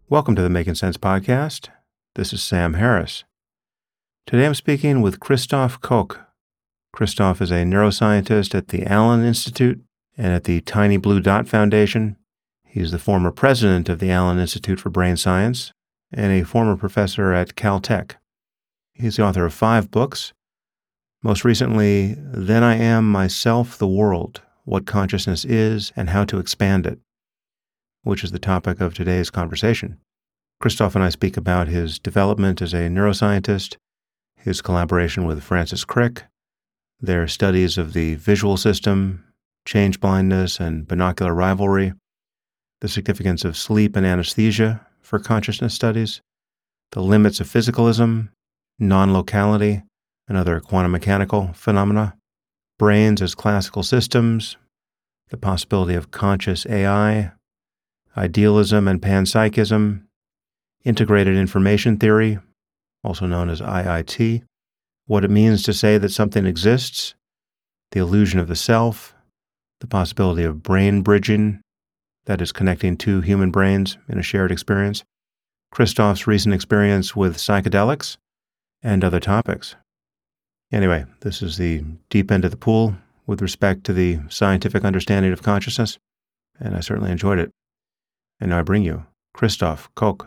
Welcome to the Making Sense podcast. This is Sam Harris. Today I'm speaking with Christoph Koch. Christoph is a neuroscientist at the Allen Institute and at the Tiny Blue Dot Foundation. He's the former president of the Allen Institute for Brain Science and a former professor at Caltech. He's the author of 5 books. Most recently, Then I Am Myself, the World, What Consciousness Is and How to Expand It, which is the topic of today's conversation. Christoph and I speak about his development as a neuroscientist, his collaboration with Francis Crick, their studies of the visual system, change blindness, and binocular rivalry, the significance of sleep and anesthesia for consciousness studies, the limits of physicalism, non-locality, and other quantum mechanical phenomena, brains as classical systems, the possibility of conscious AI, idealism and panpsychism, integrated information theory, also known as IIT, what it means to say that something exists, the illusion of the self, the possibility of brain bridging, that is connecting two human brains in a shared experience, Christoph's recent experience with psychedelics, and other topics. Anyway, this is the deep end of the pool with respect to the scientific understanding of consciousness, and I certainly enjoyed it. And now I bring you Christoph Koch.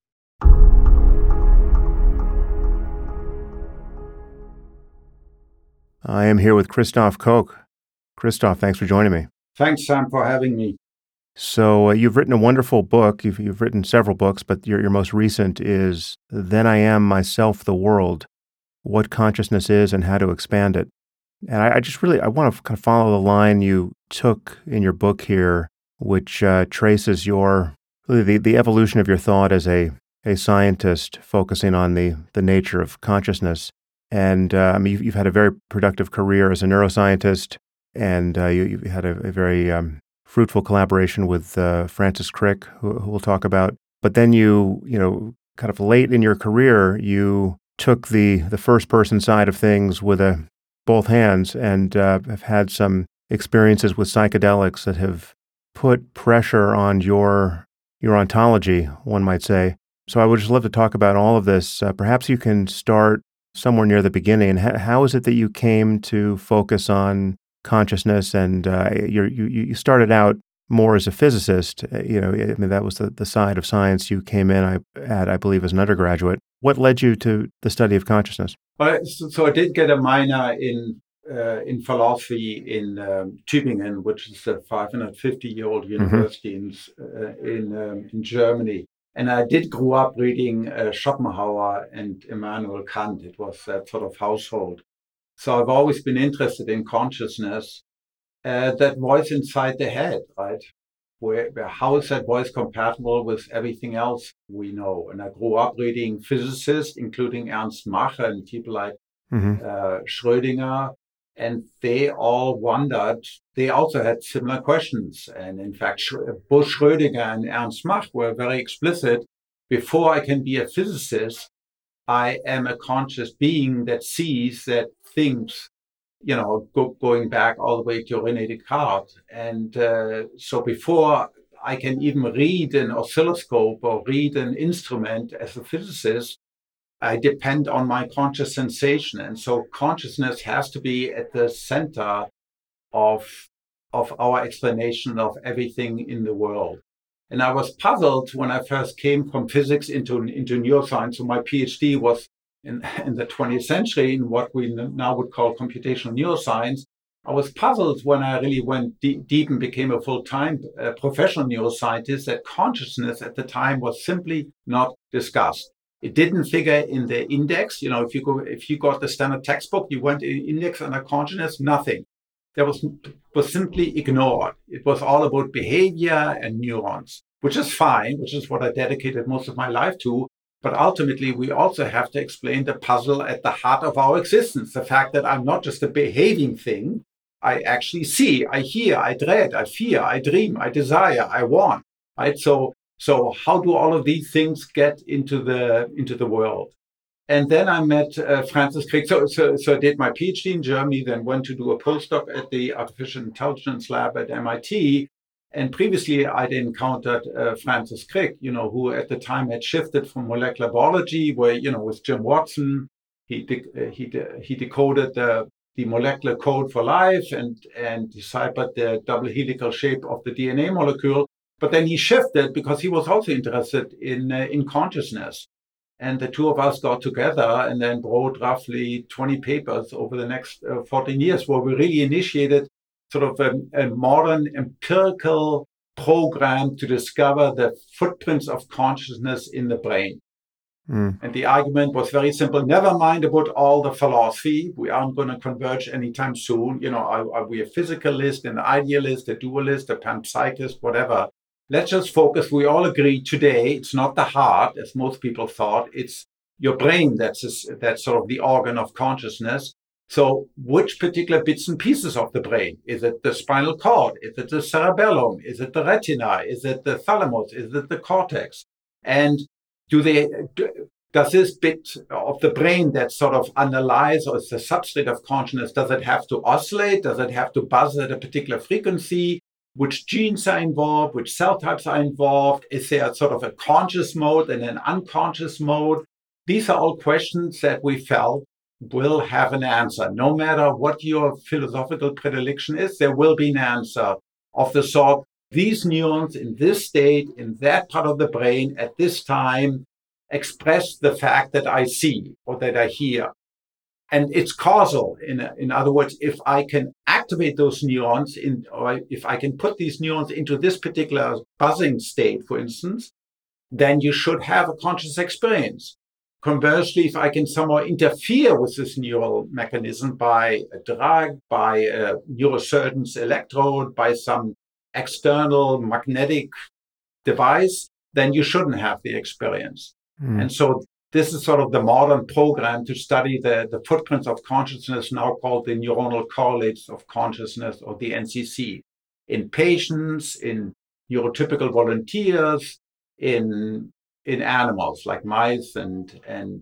I am here with Christoph Koch. Christoph, thanks for joining me. Thanks, Sam, for having me. So you've written a wonderful book. You've written several books, but your most recent is Then I Am Myself, the World, What Consciousness Is and How to Expand It. And I want to kind of follow the line you took in your book here, which traces the evolution of your thought as a scientist focusing on the nature of consciousness. And you've had a very productive career as a neuroscientist, and you had a very fruitful collaboration with Francis Crick, who we'll talk about. But then you kind of late in your career, you took the first-person side of things with both hands, and have had some experiences with psychedelics that have put pressure on your ontology, one might say. So I would just love to talk about all of this. Perhaps you can start somewhere near the beginning. How is it that you came to focus on consciousness? And you started out more as a physicist. That was the side of science you came in at, I believe, as an undergraduate. What led you to the study of consciousness? Well, so I did get a minor in philosophy in Tübingen, which is a 550-year-old university in Germany. And I did grow up reading Schopenhauer and Immanuel Kant. It was that sort of household. So I've always been interested in consciousness, that voice inside the head, right? How is that voice compatible with everything else we know? And I grew up reading physicists, including Ernst Mach and people like Schrödinger, and they all wondered. They also had similar questions. And in fact, both Schrödinger and Ernst Mach were very explicit. Before I can be a physicist, I am a conscious being that sees, that thinks, going back all the way to René Descartes. And so before I can even read an oscilloscope or read an instrument as a physicist, I depend on my conscious sensation. And so consciousness has to be at the center of our explanation of everything in the world. And I was puzzled when I first came from physics into neuroscience. So my PhD was in the 20th century in what we now would call computational neuroscience. I was puzzled when I really went deep and became a full-time professional neuroscientist that consciousness at the time was simply not discussed. It didn't figure in the index. If you got the standard textbook, you went in index under consciousness, nothing. That was simply ignored. It was all about behavior and neurons, which is fine, which is what I dedicated most of my life to. But ultimately, we also have to explain the puzzle at the heart of our existence, the fact that I'm not just a behaving thing. I actually see, I hear, I dread, I fear, I dream, I desire, I want, right? So how do all of these things get into the world? And then I met Francis Crick. So I did my PhD in Germany, then went to do a postdoc at the Artificial Intelligence Lab at MIT. And previously, I'd encountered Francis Crick, who at the time had shifted from molecular biology, where, with Jim Watson, he decoded the molecular code for life and deciphered the double helical shape of the DNA molecule. But then he shifted because he was also interested in consciousness. And the two of us got together and then wrote roughly 20 papers over the next 14 years, where we really initiated sort of a modern empirical program to discover the footprints of consciousness in the brain. And the argument was very simple. Never mind about all the philosophy. We aren't going to converge anytime soon. Are we a physicalist, an idealist, a dualist, a panpsychist, whatever? Let's just focus. We all agree today it's not the heart, as most people thought. It's your brain that's sort of the organ of consciousness. So which particular bits and pieces of the brain? Is it the spinal cord? Is it the cerebellum? Is it the retina? Is it the thalamus? Is it the cortex? And does this bit of the brain that sort of analyzes or is the substrate of consciousness, does it have to oscillate? Does it have to buzz at a particular frequency? Which genes are involved? Which cell types are involved? Is there sort of a conscious mode and an unconscious mode? These are all questions that we felt will have an answer. No matter what your philosophical predilection is, there will be an answer of the sort, these neurons in this state, in that part of the brain at this time, express the fact that I see or that I hear. And it's causal. In other words, if I can activate those neurons or if I can put these neurons into this particular buzzing state, for instance, then you should have a conscious experience. Conversely, if I can somehow interfere with this neural mechanism by a drug, by a neurosurgeon's electrode, by some external magnetic device, then you shouldn't have the experience. And so this is sort of the modern program to study the footprints of consciousness, now called the neuronal correlates of consciousness, or the NCC, in patients, in neurotypical volunteers, in animals like mice and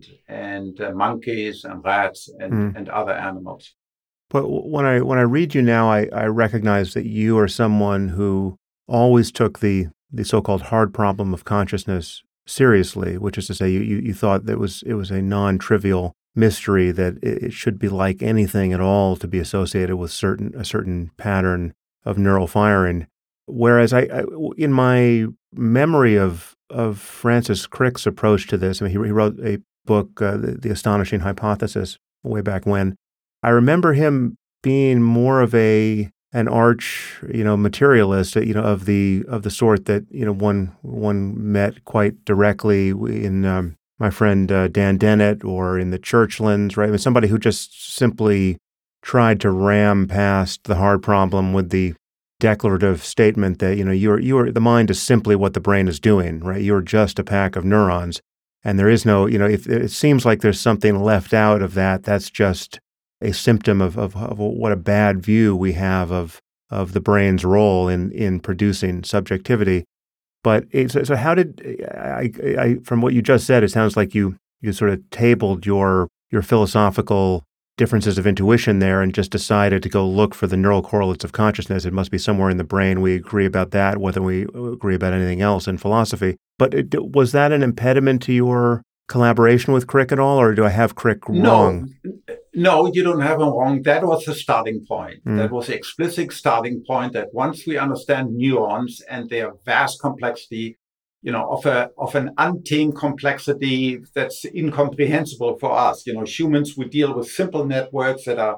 monkeys and rats and other animals. But when I read you now, I recognize that you are someone who always took the so-called hard problem of consciousness seriously, which is to say you thought that it was a non-trivial mystery, that it should be like anything at all to be associated with a certain pattern of neural firing. Whereas I in my memory of Francis Crick's approach to this, I mean, he wrote a book, The Astonishing Hypothesis, way back when. I remember him being more of an arch, materialist, of the sort that, one met quite directly in my friend Dan Dennett or in the Churchlands, right? I mean, somebody who just simply tried to ram past the hard problem with the declarative statement that, the mind is simply what the brain is doing, right? You're just a pack of neurons. And there is no, if it seems like there's something left out of that, that's just a symptom of what a bad view we have of the brain's role in producing subjectivity. But so how did I from what you just said, it sounds like you sort of tabled your philosophical differences of intuition there and just decided to go look for the neural correlates of consciousness. It must be somewhere in the brain. We agree about that, whether we agree about anything else in philosophy. But was that an impediment to your collaboration with Crick at all, or do I have Crick wrong? No, you don't have him wrong. That was the starting point. That was the explicit starting point, that once we understand neurons and their vast complexity, of an untamed complexity that's incomprehensible for us. Humans, we deal with simple networks that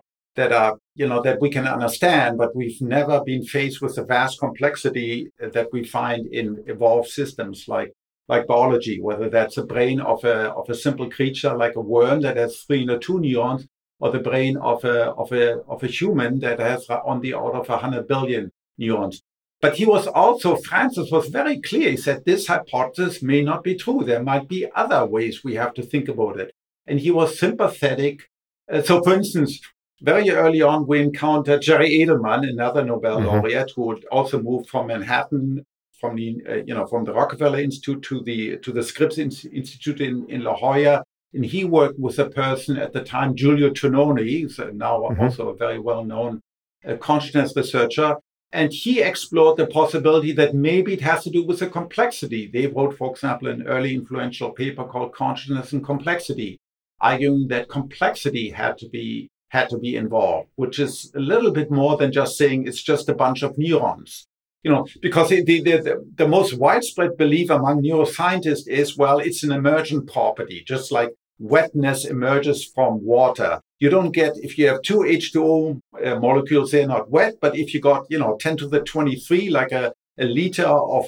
we can understand, but we've never been faced with the vast complexity that we find in evolved systems like biology, whether that's the brain of a simple creature like a worm that has 302 neurons, or the brain of a human that has on the order of 100 billion neurons. But Francis was very clear. He said, this hypothesis may not be true. There might be other ways we have to think about it. And he was sympathetic. So, for instance, very early on, we encountered Jerry Edelman, another Nobel laureate, who had also moved from Manhattan, from the Rockefeller Institute to the Scripps Institute in La Jolla. And he worked with a person at the time, Giulio Tononi, now also a very well-known consciousness researcher. And he explored the possibility that maybe it has to do with the complexity. They wrote, for example, an early influential paper called Consciousness and Complexity, arguing that complexity had to be involved, which is a little bit more than just saying it's just a bunch of neurons. Because the most widespread belief among neuroscientists is, well, it's an emergent property, just like wetness emerges from water. You don't get, if you have two H2O molecules, they're not wet, but if you got, 10 to the 23, like a liter of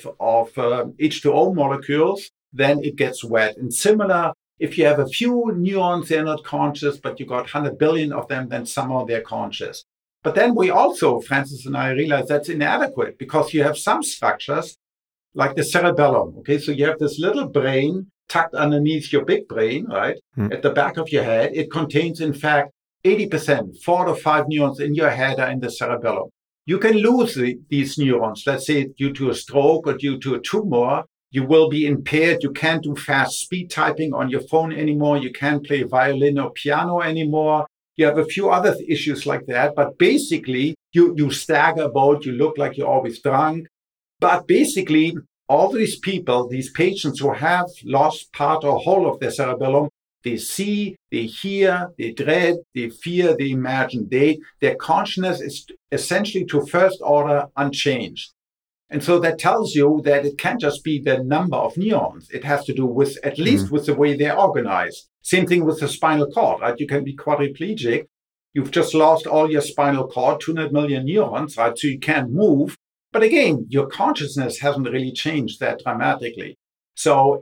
H2O molecules, then it gets wet. And similar, if you have a few neurons, they're not conscious, but you got 100 billion of them, then somehow they're conscious. But then we also, Francis and I, realized that's inadequate because you have some structures like the cerebellum. Okay, so you have this little brain tucked underneath your big brain, right? At the back of your head. It contains, in fact, 80%, 4 to 5 neurons in your head are in the cerebellum. You can lose these neurons, let's say due to a stroke or due to a tumor. You will be impaired. You can't do fast speed typing on your phone anymore. You can't play violin or piano anymore. You have a few other issues like that. But basically, you stagger about, you look like you're always drunk. But basically, all these people, these patients who have lost part or whole of their cerebellum, they see, they hear, they dread, they fear, they imagine. Their consciousness is essentially to first order unchanged. And so that tells you that it can't just be the number of neurons. It has to do with, at least with the way they're organized. Same thing with the spinal cord, right? You can be quadriplegic. You've just lost all your spinal cord, 200 million neurons, right? So you can't move. But again, your consciousness hasn't really changed that dramatically. So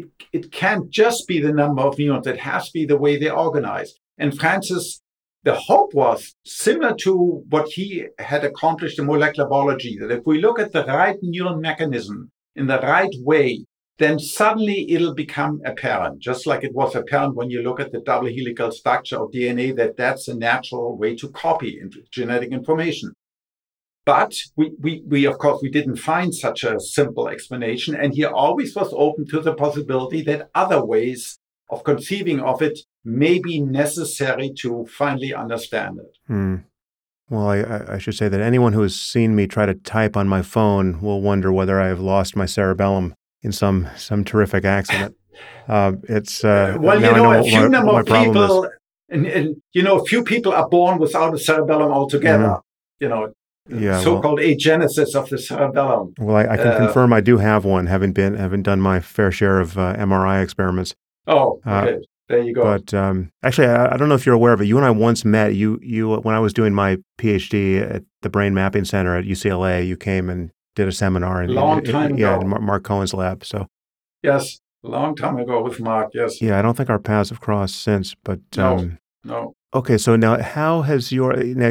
it can't just be the number of neurons. It has to be the way they're organized. And Francis, the hope was similar to what he had accomplished in molecular biology, that if we look at the right neural mechanism in the right way, then suddenly it'll become apparent, just like it was apparent when you look at the double helical structure of DNA, that's a natural way to copy genetic information. But we of course, we didn't find such a simple explanation. And he always was open to the possibility that other ways of conceiving of it may be necessary to finally understand it. Well, I should say that anyone who has seen me try to type on my phone will wonder whether I have lost my cerebellum in some terrific accident. It's a few number of people, and a few people are born without a cerebellum altogether. So-called agenesis of the cerebellum. Well, I can confirm I do have one, having done my fair share of MRI experiments. Oh, okay. There you go. But actually, I don't know if you're aware of it. You and I once met. You when I was doing my PhD at the Brain Mapping Center at UCLA, you came and did a seminar. Long time ago. Yeah, in Mark Cohen's lab. So. Yes, a long time ago with Mark, yes. Yeah, I don't think our paths have crossed since, but... No. Okay, so now how has your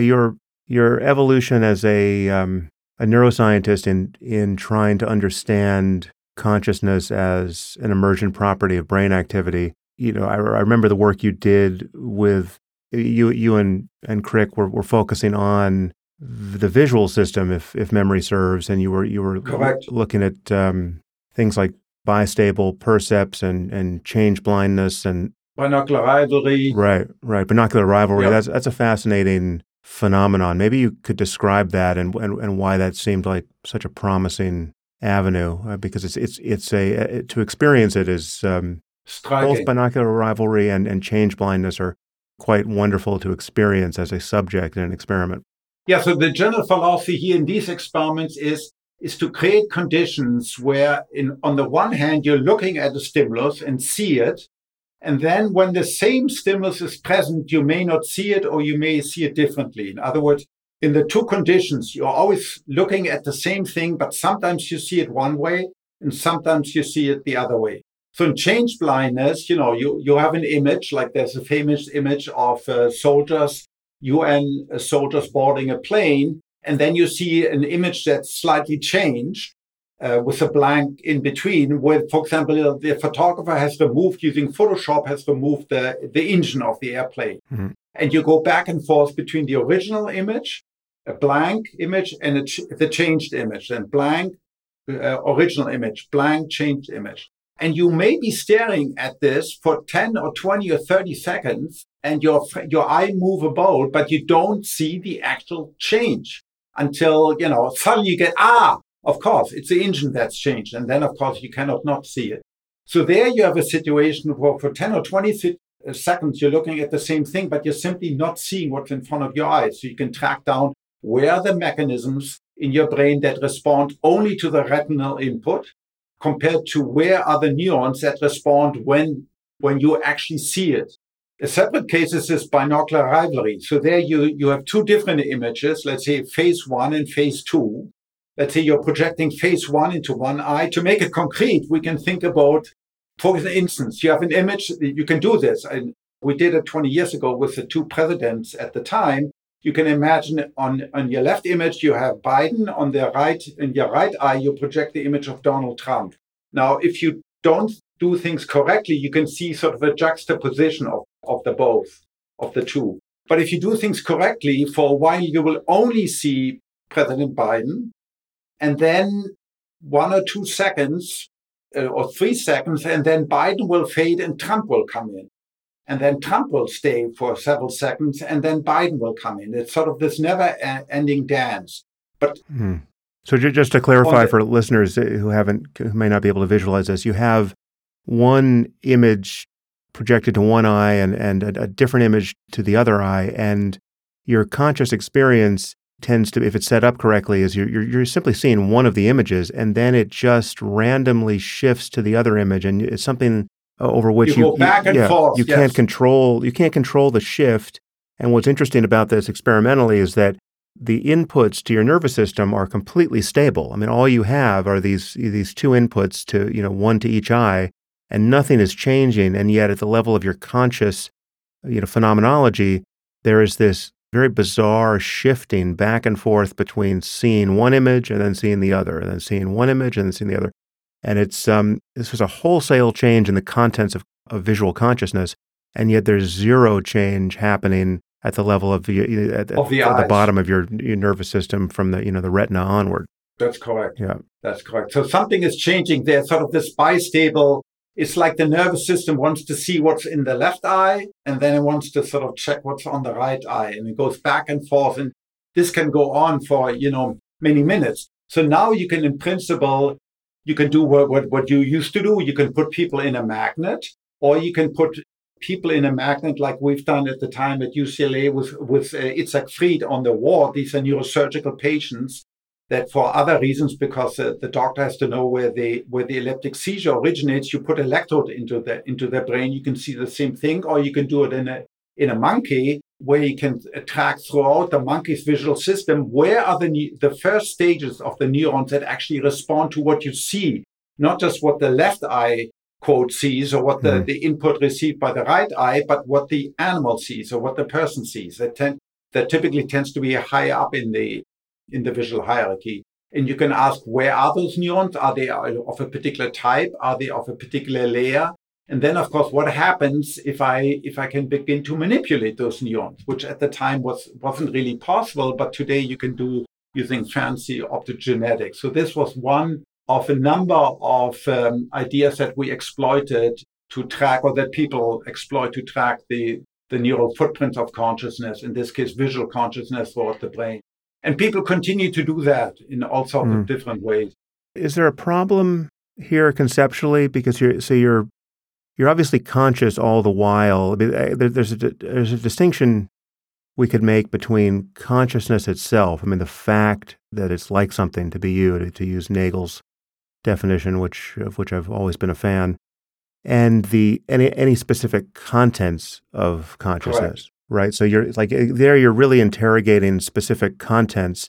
evolution as a neuroscientist in trying to understand consciousness as an emergent property of brain activity, I remember the work you did with, you and Crick were focusing on the visual system, if memory serves, and you were correct, looking at things like bistable percepts and change blindness and binocular rivalry. Right. Binocular rivalry. Yep. That's a fascinating phenomenon. Maybe you could describe that and why that seemed like such a promising avenue, because it's to experience it is both binocular rivalry and change blindness are quite wonderful to experience as a subject in an experiment. Yeah. So the general philosophy here in these experiments is to create conditions where, on the one hand, you're looking at a stimulus and see it. And then when the same stimulus is present, you may not see it or you may see it differently. In other words, in the two conditions, you're always looking at the same thing, but sometimes you see it one way and sometimes you see it the other way. So in change blindness, you have an image, like there's a famous image of soldiers, UN soldiers boarding a plane. And then you see an image that's slightly changed with a blank in between, where, for example, the photographer has removed, using Photoshop, has removed the engine of the airplane. Mm-hmm. And you go back and forth between the original image, a blank image, and the changed image, and blank, original image, blank, changed image. And you may be staring at this for 10 or 20 or 30 seconds, and your eye move about, but you don't see the actual change until, suddenly you get, of course, it's the engine that's changed. And then, of course, you cannot not see it. So there you have a situation where for 10 or 20 seconds, you're looking at the same thing, but you're simply not seeing what's in front of your eyes. So you can track down where are the mechanisms in your brain that respond only to the retinal input compared to where are the neurons that respond when you actually see it. A separate case is this binocular rivalry. So there you have two different images, let's say phase 1 and phase 2. Let's say you're projecting phase 1 into one eye. To make it concrete, we can think about, for instance, you have an image, you can do this. And we did it 20 years ago with the two presidents at the time. You can imagine on your left image, you have Biden. On the right, in your right eye, you project the image of Donald Trump. Now, if you don't do things correctly, you can see sort of a juxtaposition of the two. But if you do things correctly, for a while, you will only see President Biden. And then 1 or 2 seconds or 3 seconds, and then Biden will fade and Trump will come in. And then Trump will stay for several seconds, and then Biden will come in. It's sort of this never-ending dance. But So just to clarify for listeners who may not be able to visualize this, you have one image projected to one eye and a different image to the other eye, and your conscious experience tends to, if it's set up correctly, is you're simply seeing one of the images, and then it just randomly shifts to the other image, and it's something over which you go back and forth. You can't control the shift. And what's interesting about this experimentally is that the inputs to your nervous system are completely stable. I mean, all you have are these two inputs to one to each eye, and nothing is changing. And yet, at the level of your conscious phenomenology, there is this very bizarre shifting back and forth between seeing one image and then seeing the other, and then seeing one image and then seeing the other. And it's this was a wholesale change in the contents of visual consciousness, and yet there's zero change happening at the level of the bottom of your nervous system from the retina onward. That's correct. Yeah, that's correct. So something is changing there. Sort of this bistable. It's like the nervous system wants to see what's in the left eye, and then it wants to sort of check what's on the right eye, and it goes back and forth. And this can go on for many minutes. So now you can, in principle, you can do what you used to do. You can put people in a magnet, or you can put people in a magnet like we've done at the time at UCLA with Itzhak Fried on the ward. These are neurosurgical patients that, for other reasons, because the doctor has to know where the epileptic seizure originates, you put electrode into their brain. You can see the same thing, or you can do it in a monkey, where you can track throughout the monkey's visual system where are the first stages of the neurons that actually respond to what you see, not just what the left eye quote sees or what the input received by the right eye, but what the animal sees or what the person sees. That typically tends to be high up in the visual hierarchy. And you can ask, where are those neurons? Are they of a particular type? Are they of a particular layer? And then, of course, what happens if I can begin to manipulate those neurons, which at the time wasn't really possible, but today you can do using fancy optogenetics. So this was one of a number of ideas that we exploited to track, or that people exploit to track the neural footprint of consciousness, in this case, visual consciousness throughout the brain. And people continue to do that in all sorts of different ways. Is there a problem here conceptually? Because you're obviously conscious all the while. I mean, there's a distinction we could make between consciousness itself. I mean, the fact that it's like something to be you, to use Nagel's definition, of which I've always been a fan, and any specific contents of consciousness. Correct. Right. So you're you're really interrogating specific contents,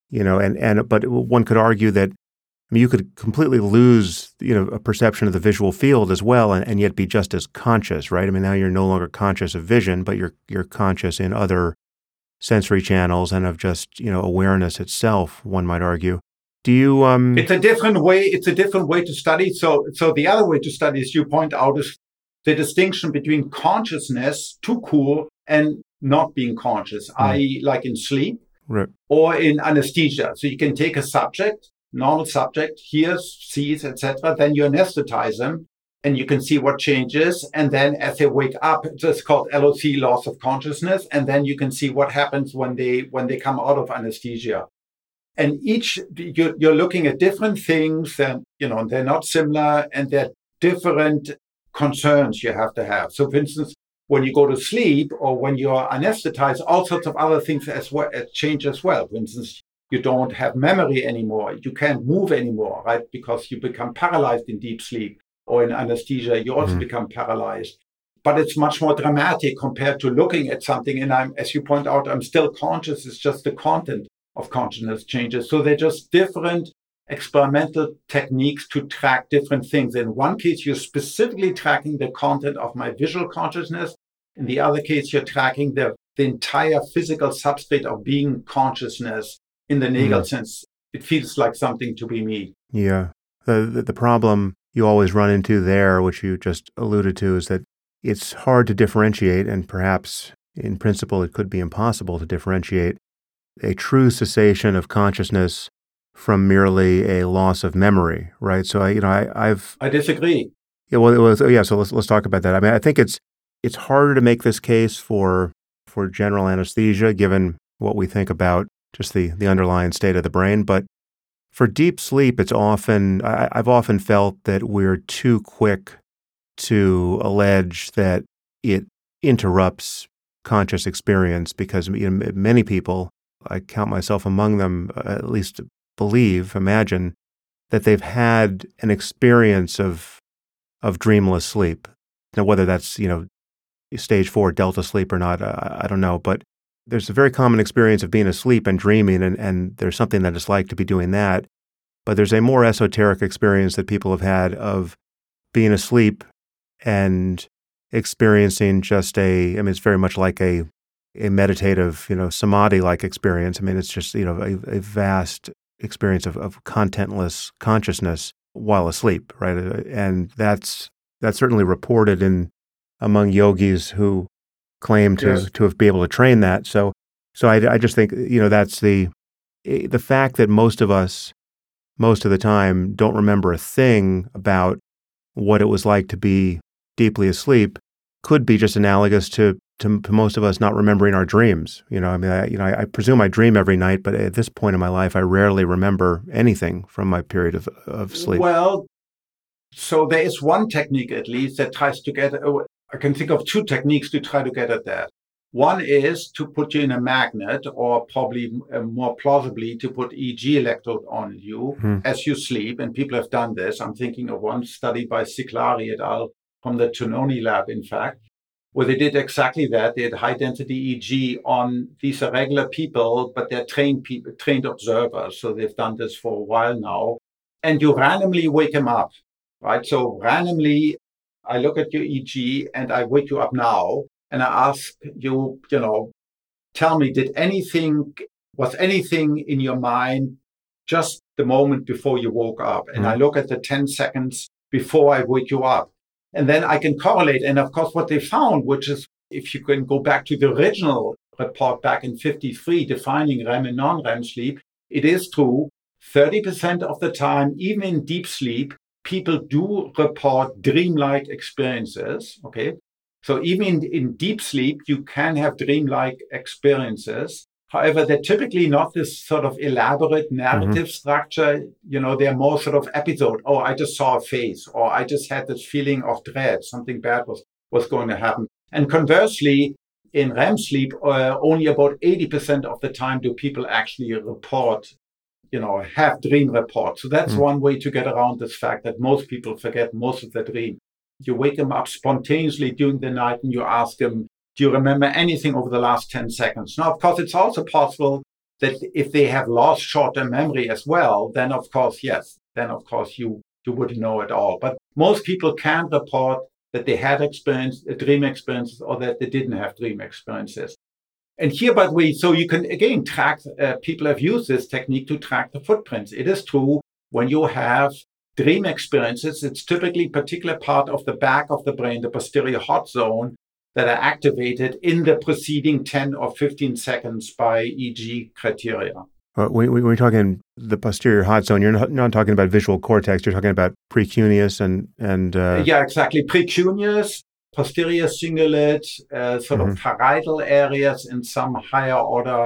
but one could argue that, I mean, you could completely lose, a perception of the visual field as well, and yet be just as conscious, right? I mean, now you're no longer conscious of vision, but you're conscious in other sensory channels and of just, awareness itself, one might argue. Do you? It's a different way. It's a different way to study. So the other way to study, as you point out, is the distinction between consciousness, too cool, and not being conscious, i.e., like in sleep, right, or in anesthesia. So you can take a subject, normal subject, hears, sees, etc. Then you anesthetize them, and you can see what changes. And then as they wake up, it's called LOC, loss of consciousness. And then you can see what happens when they come out of anesthesia. And you're looking at different things, and they're not similar, and they're different concerns you have to have. So, for instance, when you go to sleep or when you're anesthetized, all sorts of other things as well change as well. For instance, you don't have memory anymore. You can't move anymore, right? Because you become paralyzed in deep sleep, or in anesthesia, you also become paralyzed. But it's much more dramatic compared to looking at something. And as you point out, I'm still conscious. It's just the content of consciousness changes. So they're just different experimental techniques to track different things. In one case, you're specifically tracking the content of my visual consciousness. In the other case, you're tracking the entire physical substrate of being consciousness in the Nagel sense. It feels like something to be me. Yeah. The problem you always run into there, which you just alluded to, is that it's hard to differentiate, and perhaps in principle it could be impossible to differentiate a true cessation of consciousness from merely a loss of memory, right? So I disagree. Yeah, well, so let's talk about that. I mean, I think it's harder to make this case for general anesthesia, given what we think about just the underlying state of the brain. But for deep sleep, I've often felt that we're too quick to allege that it interrupts conscious experience, because many people, I count myself among them, at least imagine that they've had an experience of dreamless sleep. Now, whether that's, stage 4 delta sleep or not, I don't know. But there's a very common experience of being asleep and dreaming, and there's something that it's like to be doing that. But there's a more esoteric experience that people have had of being asleep and experiencing just it's very much like a meditative, samadhi-like experience. I mean, it's just, a vast experience of contentless consciousness while asleep, right? And that's certainly reported among yogis who claim to have been able to train that. So I just think, that's the fact that most of us, most of the time, don't remember a thing about what it was like to be deeply asleep could be just analogous to most of us not remembering our dreams. I presume I dream every night, but at this point in my life, I rarely remember anything from my period of sleep. Well, so there is one technique at least that tries to get, I can think of two techniques to try to get at that. One is to put you in a magnet, or probably more plausibly to put EEG electrode on you as you sleep. And people have done this. I'm thinking of one study by Ciclari et al. From the Tononi lab, in fact, where they did exactly that. They had high-density EEG on, these are regular people, but they're trained observers. So they've done this for a while now. And you randomly wake them up, right? So randomly, I look at your EEG and I wake you up now. And I ask you, tell me, was anything in your mind just the moment before you woke up? And I look at the 10 seconds before I wake you up. And then I can correlate. And of course, what they found, which is, if you can go back to the original report back in 1953, defining REM and non-REM sleep, it is true. 30% of the time, even in deep sleep, people do report dreamlike experiences. Okay. So even in deep sleep, you can have dreamlike experiences. However, they're typically not this sort of elaborate narrative structure. They're more sort of episode. Oh, I just saw a face, or I just had this feeling of dread. Something bad was going to happen. And conversely, in REM sleep, only about 80% of the time do people actually report, have dream reports. So that's one way to get around this fact that most people forget most of their dream. You wake them up spontaneously during the night and you ask them, do you remember anything over the last 10 seconds? Now, of course, it's also possible that if they have lost short-term memory as well, then of course, yes, you wouldn't know at all. But most people can report that they had dream experiences, or that they didn't have dream experiences. And here, by the way, so you can again track, people have used this technique to track the footprints. It is true, when you have dream experiences, it's typically a particular part of the back of the brain, the posterior hot zone, that are activated in the preceding 10 or 15 seconds by EEG criteria. When we're talking the posterior hot zone, you're not talking about visual cortex, you're talking about precuneus and Yeah, exactly. Precuneus, posterior cingulate, sort of parietal areas in some higher order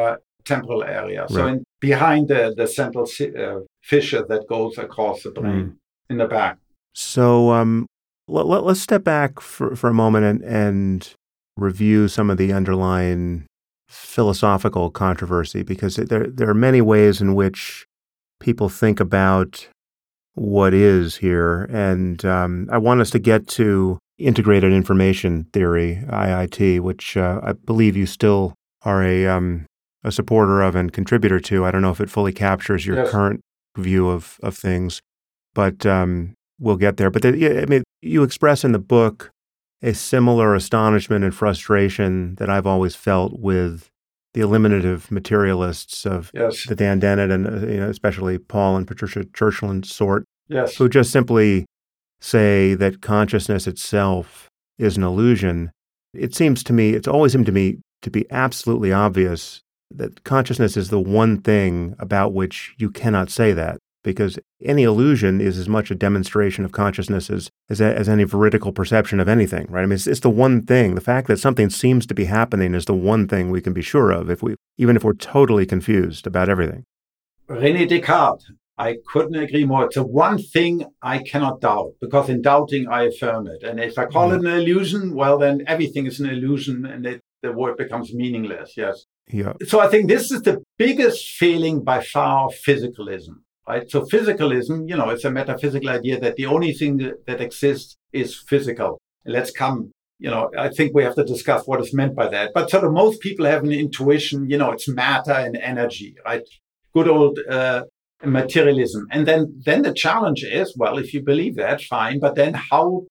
temporal area. So Right. behind the central fissure that goes across the brain in the back. So let's step back for a moment and review some of the underlying philosophical controversy, because there are many ways in which people think about what is here. And I want us to get to integrated information theory, IIT, which I believe you still are a supporter of and contributor to. I don't know if it fully captures your current view of things, but we'll get there. But you express in the book a similar astonishment and frustration that I've always felt with the eliminative materialists of the Dan Dennett and especially Paul and Patricia Churchland sort, who just simply say that consciousness itself is an illusion. It's always seemed to me to be absolutely obvious that consciousness is the one thing about which you cannot say that, because any illusion is as much a demonstration of consciousness as any veridical perception of anything, right? I mean, it's the one thing. The fact that something seems to be happening is the one thing we can be sure of, even if we're totally confused about everything. René Descartes, I couldn't agree more. It's the one thing I cannot doubt, because in doubting, I affirm it. And if I call it an illusion, well, then everything is an illusion and the word becomes meaningless, yes. Yeah. So I think this is the biggest failing by far of physicalism. Right? So physicalism, it's a metaphysical idea that the only thing that exists is physical. Let's come, I think we have to discuss what is meant by that. But sort of most people have an intuition, it's matter and energy, right? Good old materialism. And then the challenge is, well, if you believe that, fine. But then how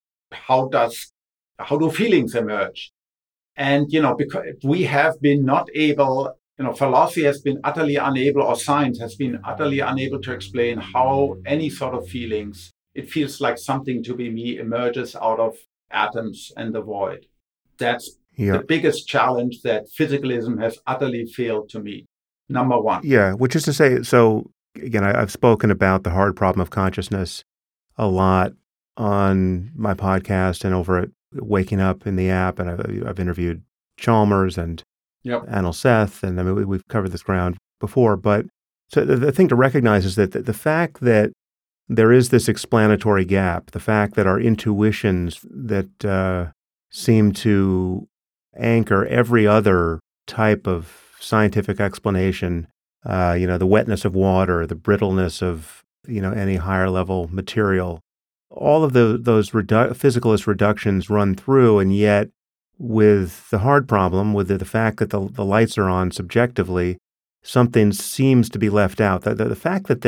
do feelings emerge? And, because we have been not able, philosophy has been utterly unable, or science has been utterly unable to explain how any sort of feelings, it feels like something to be me, emerges out of atoms and the void. That's the biggest challenge that physicalism has utterly failed to meet. Number one. Yeah, which is to say, so again, I've spoken about the hard problem of consciousness a lot on my podcast and over at Waking Up in the app, and I've interviewed Chalmers and Anil Seth, and I mean, we've covered this ground before. But so the thing to recognize is that the fact that there is this explanatory gap, the fact that our intuitions that seem to anchor every other type of scientific explanation, the wetness of water, the brittleness of any higher level material, all of those physicalist reductions run through, and yet with the hard problem, with the fact that the lights are on subjectively, something seems to be left out. The fact that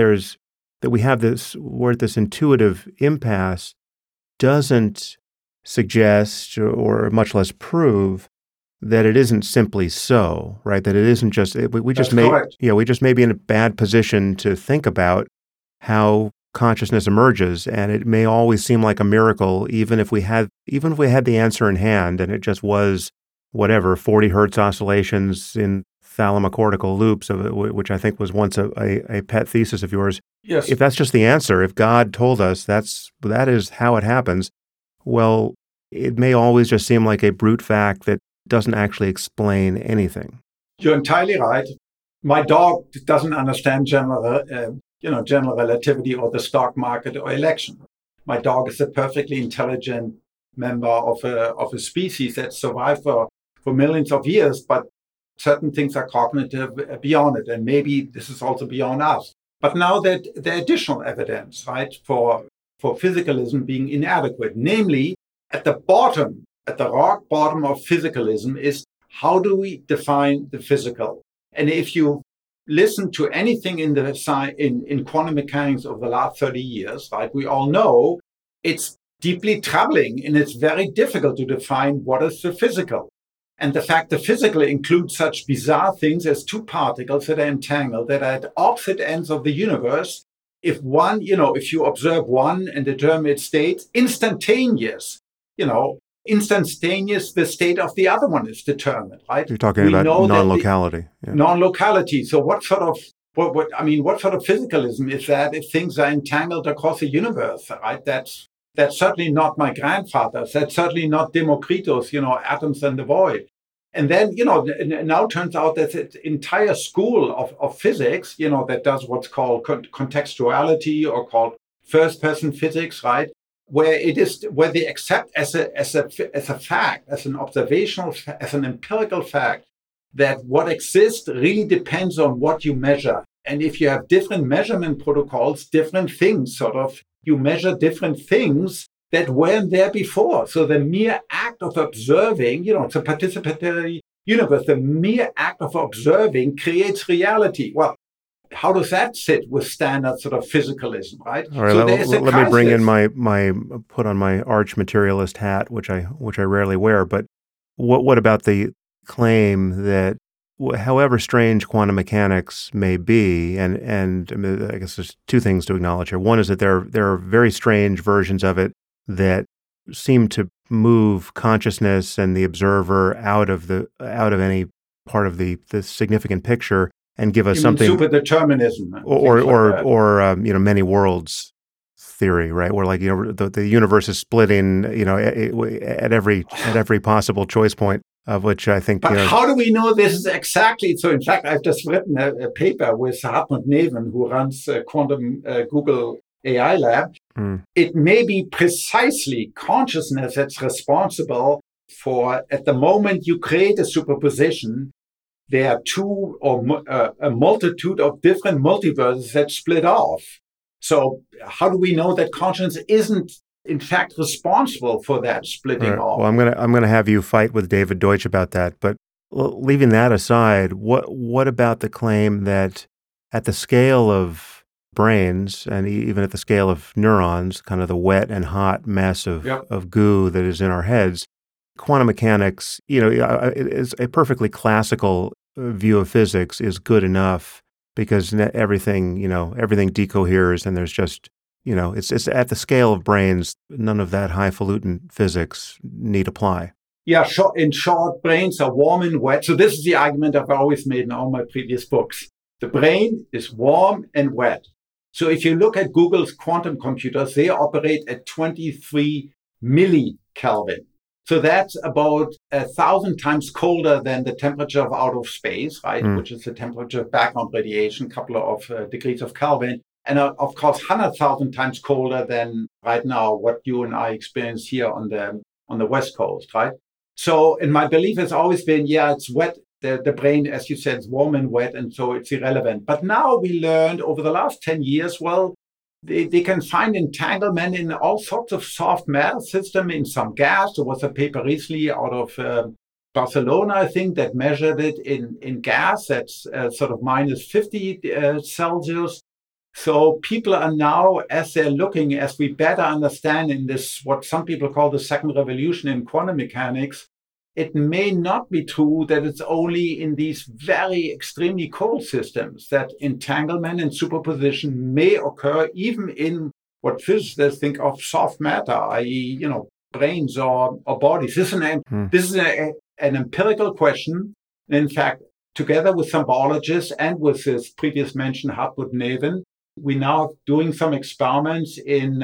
we're at this intuitive impasse doesn't suggest, or much less prove, that it isn't simply so, right? That it isn't just we just may be in a bad position to think about how consciousness emerges, and it may always seem like a miracle, even if we had the answer in hand, and it just was 40 hertz oscillations in thalamocortical loops, which I think was once a pet thesis of yours. Yes. If that's just the answer, if God told us that is how it happens, well, it may always just seem like a brute fact that doesn't actually explain anything. You're entirely right. My dog doesn't understand general relativity or the stock market or election. My dog is a perfectly intelligent member of a species that survived for millions of years, but certain things are cognitive beyond it, and maybe this is also beyond us. But now that there are additional evidence, right, for physicalism being inadequate, namely at the rock bottom of physicalism is, how do we define the physical? And if you listen to anything in quantum mechanics over the last 30 years, right, we all know it's deeply troubling and it's very difficult to define what is the physical. And the fact the physical includes such bizarre things as two particles that are entangled, that are at opposite ends of the universe. If you observe one and determine its state, instantaneous, the state of the other one is determined, right? You're talking about non-locality. Non-locality. So what sort of physicalism is that if things are entangled across the universe, right? That's certainly not my grandfather's. That's certainly not Democritus, atoms and the void. And then, now turns out that an entire school of physics, that does what's called contextuality or called first-person physics, right? Where they accept as a fact, as an observational, as an empirical fact, that what exists really depends on what you measure. And if you have different measurement protocols, different things, you measure different things that weren't there before. So the mere act of observing, it's a participatory universe. The mere act of observing creates reality. Well, how does that sit with standard physicalism, right? All right, so let me bring in my put on my arch materialist hat, which I rarely wear. But what about the claim that however strange quantum mechanics may be, and I guess there's two things to acknowledge here. One is that there are very strange versions of it that seem to move consciousness and the observer out of any part of the significant picture and give us something superdeterminism or many worlds theory, right? Where the universe is splitting, at every possible choice point, of which I think. But how do we know this is exactly? So in fact, I've just written a paper with Hartmut Neven, who runs Quantum Google AI Lab. It may be precisely consciousness that's responsible for, at the moment you create a superposition, there are two or a multitude of different multiverses that split off. So how do we know that consciousness isn't in fact responsible for that splitting off? Well, I'm gonna have you fight with David Deutsch about that. But leaving that aside, what about the claim that at the scale of brains and even at the scale of neurons, kind of the wet and hot mess of goo that is in our heads, quantum mechanics, is a perfectly classical view of physics is good enough because everything decoheres and there's just, it's at the scale of brains, none of that highfalutin physics need apply. Yeah, in short, brains are warm and wet. So this is the argument I've always made in all my previous books. The brain is warm and wet. So if you look at Google's quantum computers, they operate at 23 millikelvin. So that's about 1,000 times colder than the temperature of outer space, right? Which is the temperature of background radiation, couple of degrees of Kelvin. And of course, 100,000 times colder than right now what you and I experience here on the West Coast, right? So, and my belief has always been, it's wet. The brain, as you said, is warm and wet, and so it's irrelevant. But now we learned over the last 10 years, they can find entanglement in all sorts of soft matter system, in some gas. There was a paper recently out of Barcelona, I think, that measured it in gas that's minus 50 Celsius. So people are now, as we better understand in this, what some people call the second revolution in quantum mechanics, it may not be true that it's only in these very extremely cold systems that entanglement and superposition may occur even in what physicists think of soft matter, i.e., brains or bodies. This is an empirical question. In fact, together with some biologists and with this previous mentioned Hartmut Neven, we're now doing some experiments in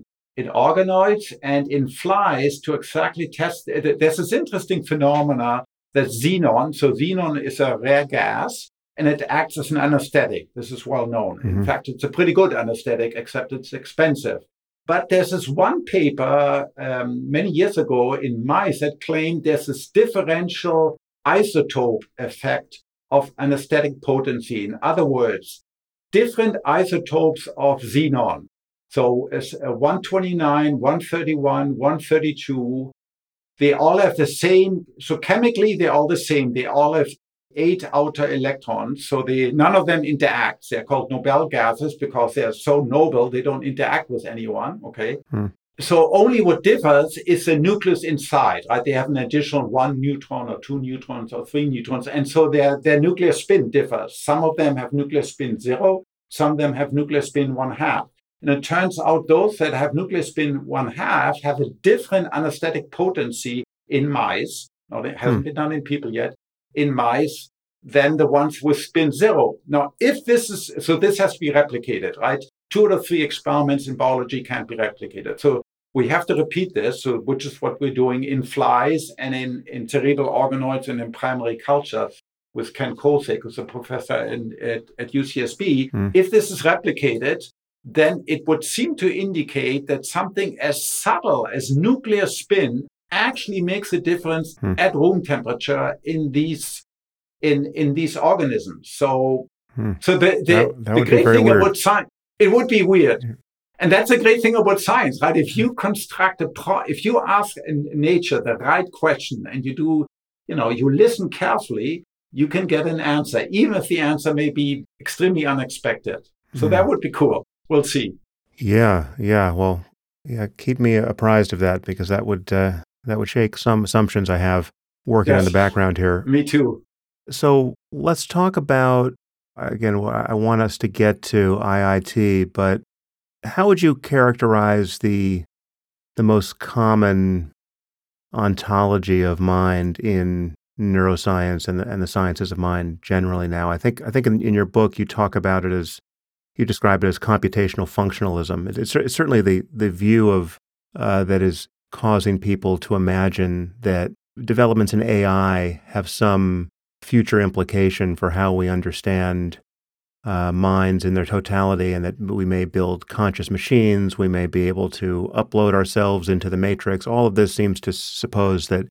organoids and in flies to exactly test. There's this interesting phenomena that xenon. So xenon is a rare gas, and it acts as an anesthetic. This is well known. In fact, it's a pretty good anesthetic, except it's expensive. But there's this one paper many years ago in mice that claimed there's this differential isotope effect of anesthetic potency. In other words, different isotopes of xenon. So as 129, 131, 132, they all have the same. So chemically, they're all the same. They all have 8 outer electrons. So none of them interact. They're called Nobel gases because they're so noble, they don't interact with anyone. Okay. So only what differs is the nucleus inside, right? They have an additional 1 neutron or 2 neutrons or 3 neutrons. And so their nuclear spin differs. Some of them have nuclear spin 0. Some of them have nuclear spin 1/2. And it turns out those that have nuclear spin 1/2 have a different anesthetic potency in mice. Now, it hasn't been done in people yet, in mice, than the ones with spin 0. Now, this has to be replicated, right? 2 out of 3 experiments in biology can't be replicated. So we have to repeat this, so, which is what we're doing in flies and in cerebral organoids and in primary cultures with Ken Kosick, who's a professor at UCSB. If this is replicated, then it would seem to indicate that something as subtle as nuclear spin actually makes a difference at room temperature in these organisms. So the great thing about science, it would be weird. And that's a great thing about science, right? If you construct if you ask in nature the right question and you listen carefully, you can get an answer, even if the answer may be extremely unexpected. So that would be cool. We'll see. Yeah. Well, keep me apprised of that, because that would shake some assumptions I have working in the background here. Me too. So let's talk about, again, I want us to get to IIT, but how would you characterize the most common ontology of mind in neuroscience and the sciences of mind generally now? I think in your book you describe it as computational functionalism. It's certainly the view of that is causing people to imagine that developments in AI have some future implication for how we understand minds in their totality, and that we may build conscious machines, we may be able to upload ourselves into the matrix. All of this seems to suppose that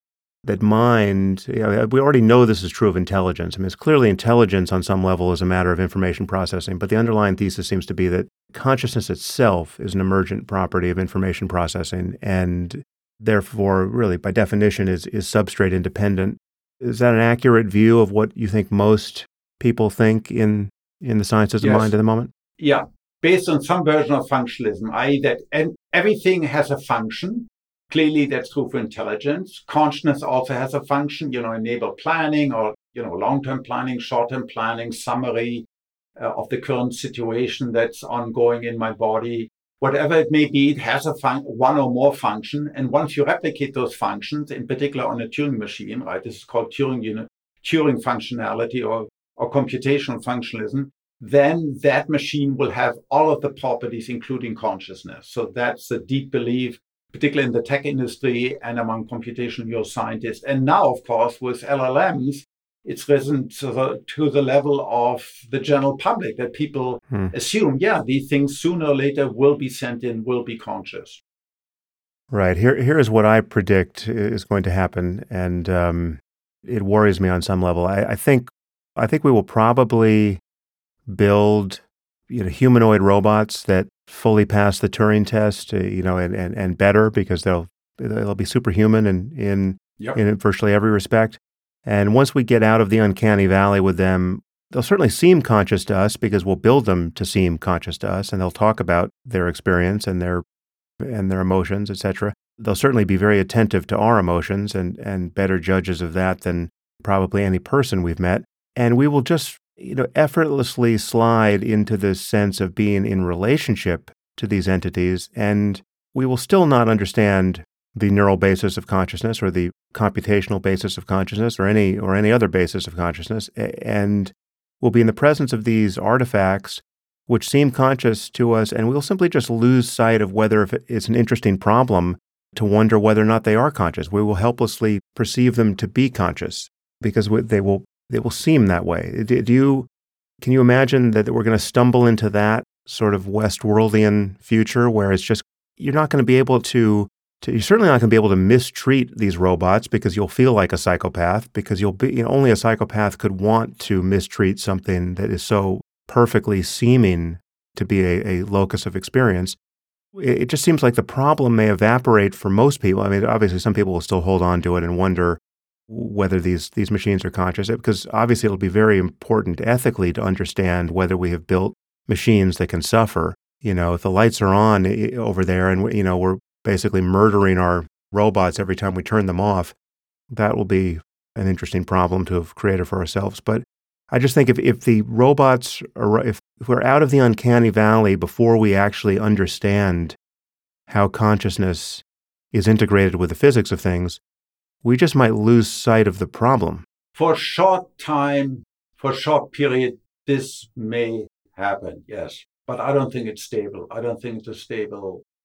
mind, we already know this is true of intelligence. I mean, it's clearly intelligence on some level is a matter of information processing, but the underlying thesis seems to be that consciousness itself is an emergent property of information processing, and therefore, really, by definition, is substrate independent. Is that an accurate view of what you think most people think in the sciences of mind at the moment? Yeah, based on some version of functionalism, i.e. that everything has a function. Clearly, that's true for intelligence. Consciousness also has a function, enable planning or, long-term planning, short-term planning, summary of the current situation that's ongoing in my body. Whatever it may be, it has one or more function. And once you replicate those functions, in particular on a Turing machine, right, this is called Turing functionality or computational functionalism, then that machine will have all of the properties, including consciousness. So that's a deep belief, particularly in the tech industry and among computational neuroscientists. And now, of course, with LLMs, it's risen to the level of the general public, that people assume, these things sooner or later will be sentient, will be conscious. Right. Here is what I predict is going to happen, and it worries me on some level. I think we will probably build humanoid robots that fully pass the Turing test, and better, because they'll be superhuman in virtually every respect. And once we get out of the uncanny valley with them, they'll certainly seem conscious to us, because we'll build them to seem conscious to us, and they'll talk about their experience and their emotions, etc. They'll certainly be very attentive to our emotions and better judges of that than probably any person we've met. And we will just effortlessly slide into this sense of being in relationship to these entities, and we will still not understand the neural basis of consciousness or the computational basis of consciousness or any other basis of consciousness, and we'll be in the presence of these artifacts which seem conscious to us, and we'll simply just lose sight of whether it's an interesting problem to wonder whether or not they are conscious. We will helplessly perceive them to be conscious because they will seem that way. Can you imagine that we're going to stumble into that sort of Westworldian future where it's just, you're not going to be able to you're certainly not going to be able to mistreat these robots, because you'll feel like a psychopath, because you'll be, only a psychopath could want to mistreat something that is so perfectly seeming to be a locus of experience. It just seems like the problem may evaporate for most people. I mean, obviously some people will still hold on to it and wonder whether these machines are conscious, because obviously it'll be very important ethically to understand whether we have built machines that can suffer. If the lights are on over there and we're basically murdering our robots every time we turn them off, that will be an interesting problem to have created for ourselves. But I just think if the robots if we're out of the uncanny valley before we actually understand how consciousness is integrated with the physics of things, we just might lose sight of the problem. For a short time, for a short period, this may happen, yes. But I don't think it's stable. I don't think it's a stable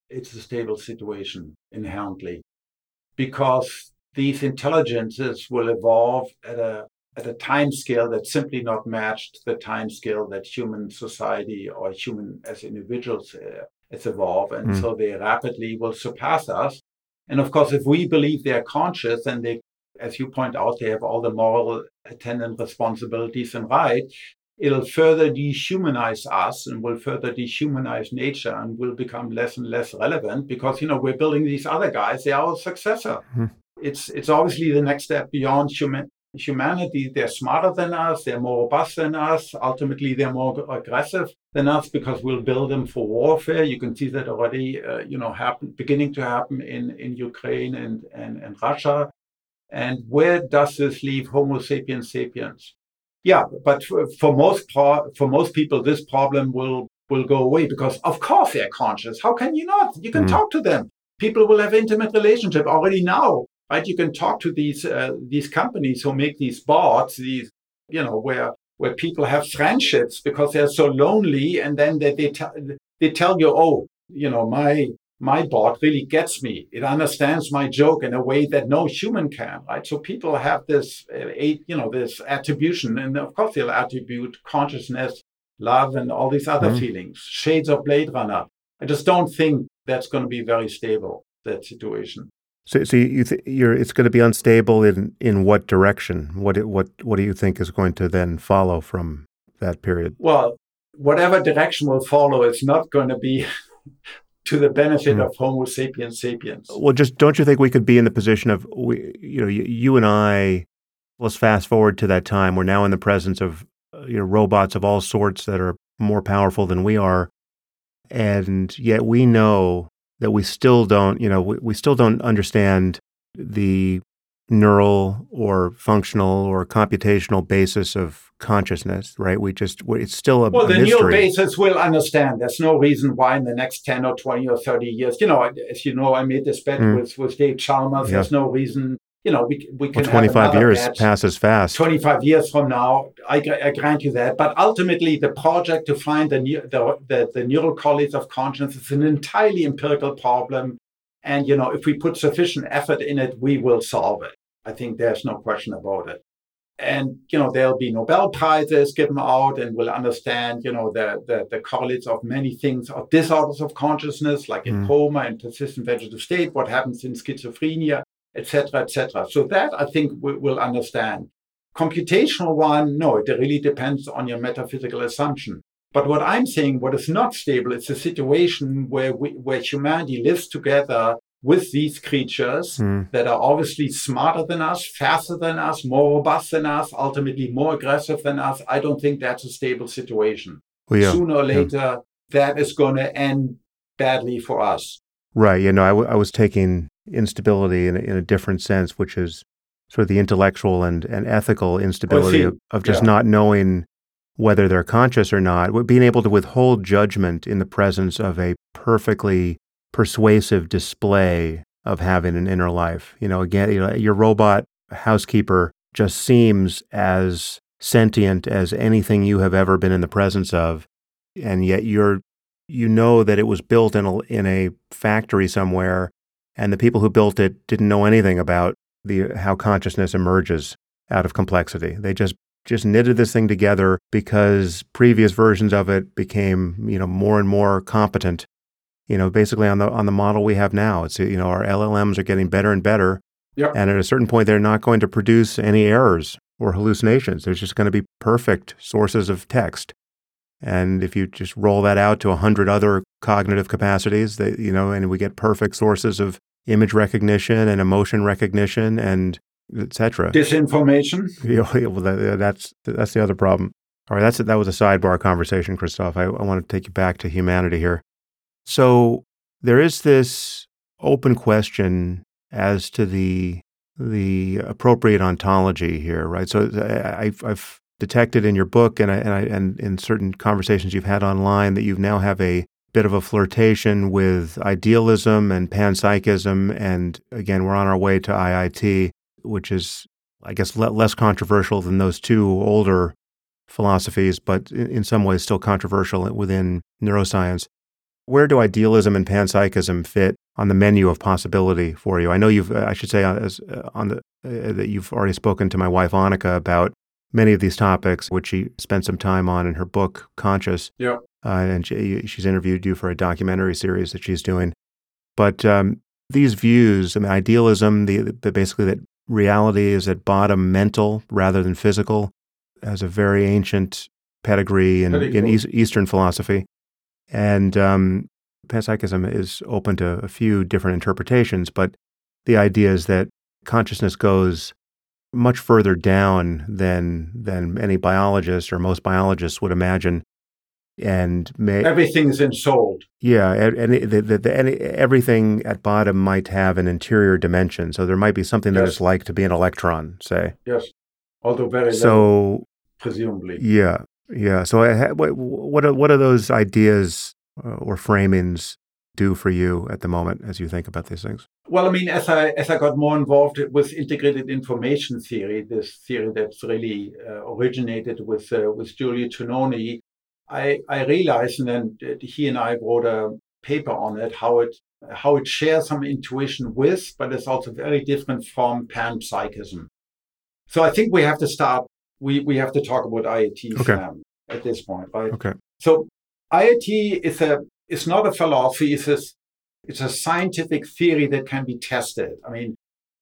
it's a stable situation inherently, because these intelligences will evolve at a time scale that's simply not matched the time scale that human society or human as individuals has evolved. And so they rapidly will surpass us. And of course, if we believe they're conscious and they, as you point out, they have all the moral attendant responsibilities and rights, it'll further dehumanize us and will further dehumanize nature and will become less and less relevant because, we're building these other guys. They are our successor. It's obviously the next step beyond humanity. They're smarter than us. They're more robust than us. Ultimately, they're more aggressive than us because we'll build them for warfare. You can see that already, beginning to happen in Ukraine and Russia. And where does this leave Homo sapiens sapiens? Yeah, but for most people, this problem will go away because, of course, they're conscious. How can you not? You can talk to them. People will have intimate relationship already now, right? You can talk to these companies who make these bots, where people have friendships because they're so lonely, and then they tell you, my bot really gets me. It understands my joke in a way that no human can, right? So people have this, this attribution, and of course they'll attribute consciousness, love, and all these other feelings, shades of Blade Runner. I just don't think that's going to be very stable, that situation. So it's going to be unstable in what direction? What do you think is going to then follow from that period? Well, whatever direction will follow, it's not going to be to the benefit of Homo sapiens sapiens. Well, just don't you think we could be in the position of you and I? Let's fast forward to that time. We're now in the presence of robots of all sorts that are more powerful than we are, and yet we know that we still don't. We still don't understand the neural or functional or computational basis of consciousness, right? It's still a mystery. The neural basis will understand. There's no reason why in the next 10 or 20 or 30 years, as you know, I made this bet with Dave Chalmers. Yeah. There's no reason, we can 25 years passes fast. 25 years from now, I grant you that. But ultimately, the project to find the neural correlates of consciousness is an entirely empirical problem. And, if we put sufficient effort in it, we will solve it. I think there's no question about it. And, there'll be Nobel Prizes given out, and we'll understand, the correlates of many things, of disorders of consciousness, like in coma and persistent vegetative state, what happens in schizophrenia, et cetera, et cetera. So that, I think, we'll understand. Computational one, no, it really depends on your metaphysical assumption. But what I'm saying, what is not stable, it's a situation where humanity lives together with these creatures that are obviously smarter than us, faster than us, more robust than us, ultimately more aggressive than us. I don't think that's a stable situation. Well, yeah, sooner or later, that is going to end badly for us. Right. I was taking instability in a different sense, which is sort of the intellectual and ethical instability of just not knowing whether they're conscious or not, being able to withhold judgment in the presence of a perfectly persuasive display of having an inner life. Your robot housekeeper just seems as sentient as anything you have ever been in the presence of, and yet you know that it was built in a factory somewhere, and the people who built it didn't know anything about how consciousness emerges out of complexity. They just knitted this thing together because previous versions of it became more and more competent. Basically on the model we have now. It's our LLMs are getting better and better, and at a certain point they're not going to produce any errors or hallucinations. There's just going to be perfect sources of text, and if you just roll that out to 100 other cognitive capacities, and we get perfect sources of image recognition and emotion recognition and etc. Disinformation. Well, that's the other problem. All right, that was a sidebar conversation, Christoph. I want to take you back to humanity here. So there is this open question as to the appropriate ontology here, right? So I've detected in your book and in certain conversations you've had online that you now have a bit of a flirtation with idealism and panpsychism, and again, we're on our way to IIT, which is, I guess, less controversial than those two older philosophies, but in some ways still controversial within neuroscience. where do idealism and panpsychism fit on the menu of possibility for you? I know that you've already spoken to my wife, Annika, about many of these topics, which she spent some time on in her book, Conscious. Yeah. And she's interviewed you for a documentary series that she's doing. But these views, I mean, idealism, basically that reality is at bottom mental rather than physical, has a very ancient pedigree in Eastern philosophy. And panpsychism is open to a few different interpretations, but the idea is that consciousness goes much further down than any biologist or most biologists would imagine. And everything is ensouled. Yeah, and everything at bottom might have an interior dimension. So there might be something that it's like to be an electron, say. Yes, although very little, presumably. Yeah. So what are those ideas or framings do for you at the moment as you think about these things? Well, I mean, as I got more involved with integrated information theory, this theory that's really originated with Giulio Tononi, I realized, and then he and I wrote a paper on it, how it shares some intuition with, but it's also very different from panpsychism. So I think we have to start. We have to talk about IAT at this point, right? Okay. So IAT is not a philosophy. It's a scientific theory that can be tested. I mean,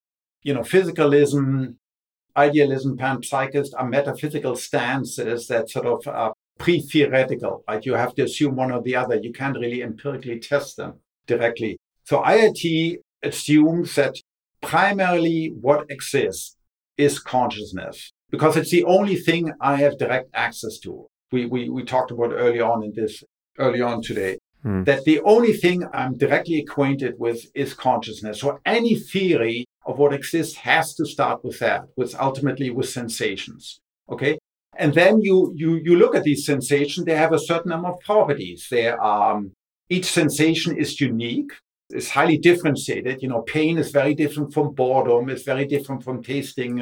physicalism, idealism, panpsychist are metaphysical stances that sort of are pre-theoretical, right? You have to assume one or the other. You can't really empirically test them directly. So IAT assumes that primarily what exists is consciousness, because it's the only thing I have direct access to. We talked about early on today, that the only thing I'm directly acquainted with is consciousness. So any theory of what exists has to start with that, ultimately with sensations. Okay. And then you look at these sensations, they have a certain number of properties. Each sensation is unique. It's highly differentiated. Pain is very different from boredom. It's very different from tasting,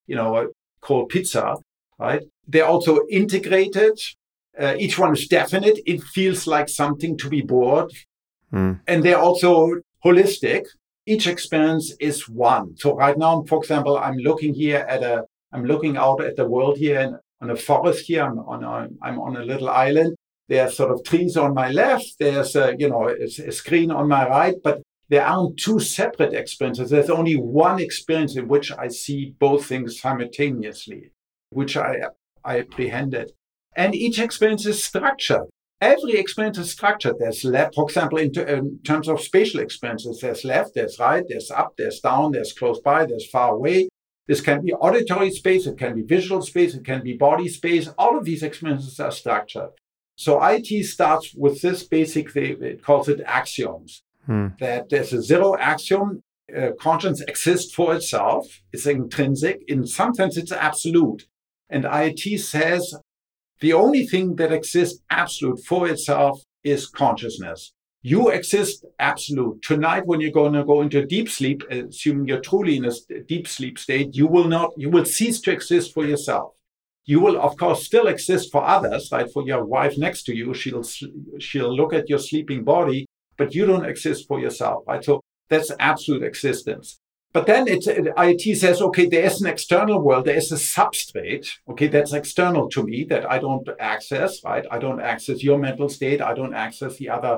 cold pizza, right? They're also integrated. Each one is definite. It feels like something to be bored. And they're also holistic. Each experience is one. So right now, for example, I'm looking out at the world here on a forest here. I'm on a little island. There's sort of trees on my left. There's a screen on my right, but there aren't two separate experiences. There's only one experience in which I see both things simultaneously, which I apprehended. And each experience is structured. Every experience is structured. There's left, for example, in terms of spatial experiences, there's left, there's right, there's up, there's down, there's close by, there's far away. This can be auditory space, it can be visual space, it can be body space. All of these experiences are structured. So IT starts with this basic thing, it calls it axioms. That there's a zero axiom, conscience exists for itself, it's intrinsic, in some sense it's absolute. And IAT says the only thing that exists absolute for itself is consciousness. You exist absolute. Tonight, when you're going to go into deep sleep, assuming you're truly in a deep sleep state, you will cease to exist for yourself. You will, of course, still exist for others, right? For your wife next to you, she'll look at your sleeping body, but you don't exist for yourself, right? So that's absolute existence. But then IAT says, okay, there is an external world, there is a substrate, okay, that's external to me that I don't access, right? I don't access your mental state, I don't access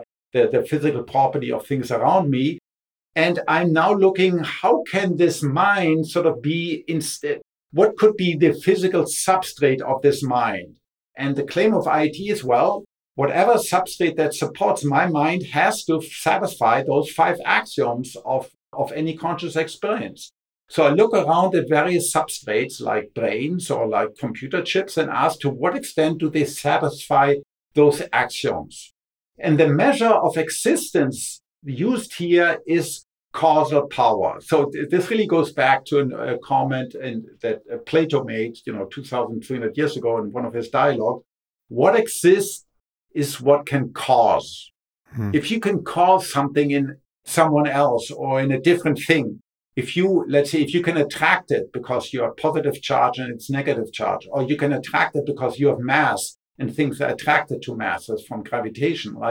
the physical property of things around me. And I'm now looking, how can this mind sort of be instead? What could be the physical substrate of this mind? And the claim of IAT is, well, whatever substrate that supports my mind has to satisfy those 5 axioms of any conscious experience. So I look around at various substrates like brains or like computer chips and ask, to what extent do they satisfy those axioms? And the measure of existence used here is causal power. So this really goes back to a comment that Plato made, 2,300 years ago in one of his dialogues. What exists is what can cause. If you can cause something in someone else or in a different thing, if you can attract it because you have positive charge and it's negative charge, or you can attract it because you have mass and things are attracted to masses from gravitation, right?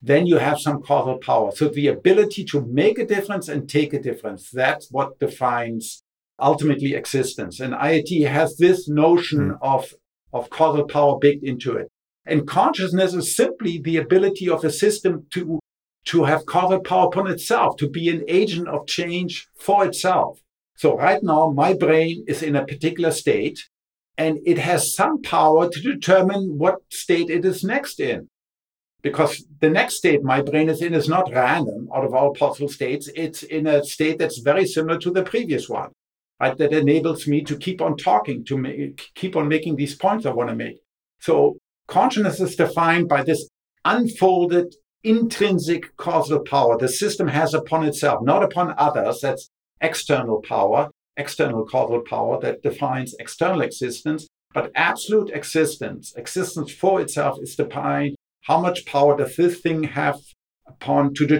then you have some causal power. So the ability to make a difference and take a difference, that's what defines ultimately existence. And IIT has this notion of causal power baked into it. And consciousness is simply the ability of a system to have causal power upon itself, to be an agent of change for itself. So right now, my brain is in a particular state, and it has some power to determine what state it is next in. Because the next state my brain is in is not random out of all possible states. It's in a state that's very similar to the previous one, right? That enables me to keep on talking, keep on making these points I want to make. So consciousness is defined by this unfolded, intrinsic causal power the system has upon itself, not upon others. That's external power, external causal power that defines external existence. But absolute existence for itself is defined. How much power does this thing have upon to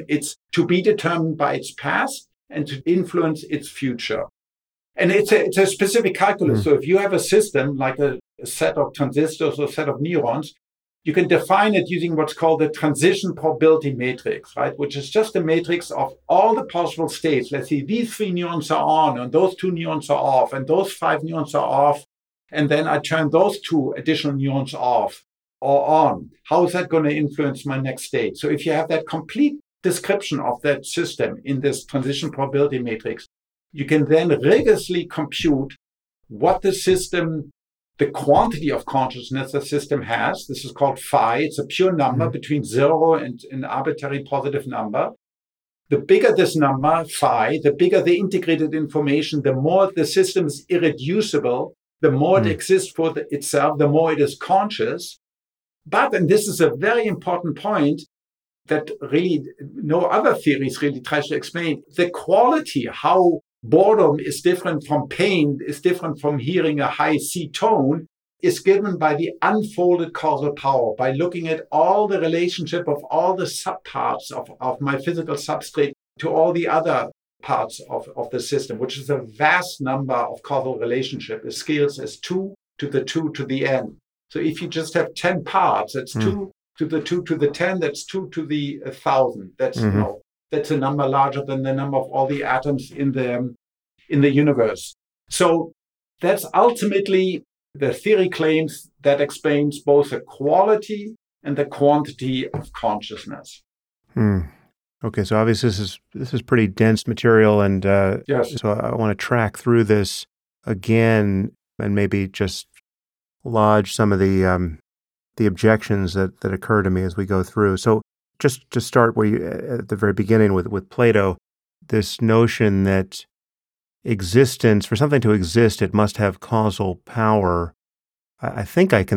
be determined by its past and to influence its future? And it's a specific calculus. So if you have a system like a set of transistors or a set of neurons, you can define it using what's called the transition probability matrix, right? Which is just a matrix of all the possible states. Let's see, these 3 neurons are on, and those 2 neurons are off, and those 5 neurons are off. And then I turn those 2 additional neurons off or on. How is that going to influence my next state? So if you have that complete description of that system in this transition probability matrix, you can then rigorously compute what the system, the quantity of consciousness the system has. This is called phi. It's a pure number between 0 and an arbitrary positive number. The bigger this number, phi, the bigger the integrated information, the more the system is irreducible, the more it exists for itself, the more it is conscious. But, and this is a very important point that really no other theories really tries to explain, the quality, how boredom is different from pain, is different from hearing a high C tone, is given by the unfolded causal power, by looking at all the relationship of all the subparts of my physical substrate to all the other parts of the system, which is a vast number of causal relationship. It scales as 2 to the 2 to the n. So if you just have 10 parts, that's 2 to the 2 to the 10, that's 2 to the 1,000. That's that's a number larger than the number of all the atoms in the universe. So that's ultimately the theory claims that explains both the quality and the quantity of consciousness. Okay, so obviously this is pretty dense material, and yes. So I want to track through this again and maybe just lodge some of the objections that occur to me as we go through. So just to start at the very beginning with Plato, this notion that existence, for something to exist, it must have causal power. I think I can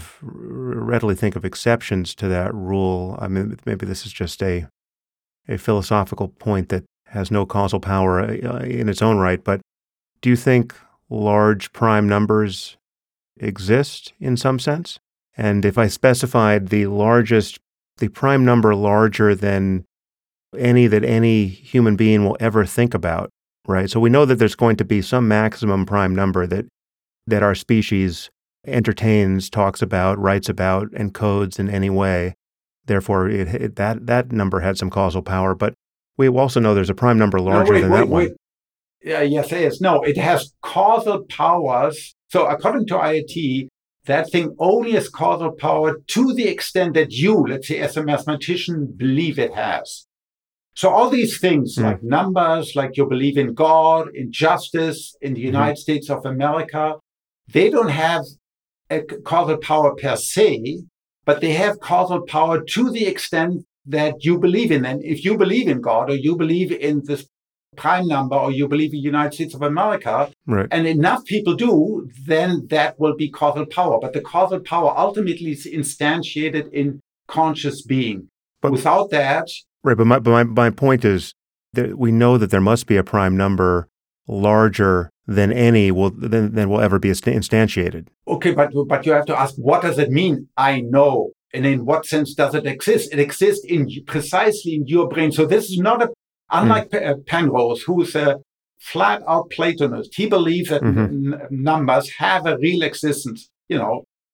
readily think of exceptions to that rule. I mean, maybe this is just a philosophical point that has no causal power in its own right, but do you think large prime numbers exist in some sense? And if I specified the prime number larger than any that any human being will ever think about, right? So we know that there's going to be some maximum prime number that our species entertains, talks about, writes about, encodes in any way. Therefore, that number had some causal power. But we also know there's a prime number larger than that one. Yes, it is. No, it has causal powers. So according to IIT, that thing only has causal power to the extent that you, let's say as a mathematician, believe it has. So all these things like numbers, like you believe in God, in justice, in the United States of America, they don't have a causal power per se, but they have causal power to the extent that you believe in. And if you believe in God, or you believe in this prime number, or you believe in the United States of America, right, and enough people do, then that will be causal power. But the causal power ultimately is instantiated in conscious being. But without that... Right, but my point is that we know that there must be a prime number larger than any than will ever be instantiated. Okay, but you have to ask, what does it mean? I know. And in what sense does it exist? It exists precisely in your brain. So this is not unlike Penrose, who's a flat-out Platonist. He believes that numbers have a real existence. You know,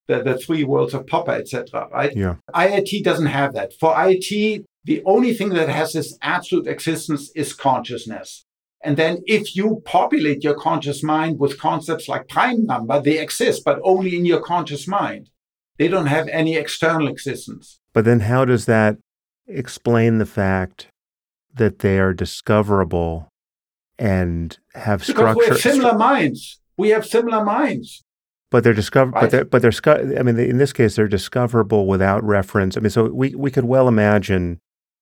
the three worlds of Popper, etc. Right? Yeah. IIT doesn't have that. For IIT, the only thing that has this absolute existence is consciousness. And then if you populate your conscious mind with concepts like prime number, they exist, but only in your conscious mind. They don't have any external existence. But then how does that explain the fact that they are discoverable and have structure? Because we have similar minds. We have similar minds. But they're discovered. Right. But they're. I mean, in this case, they're discoverable without reference. I mean, so we could well imagine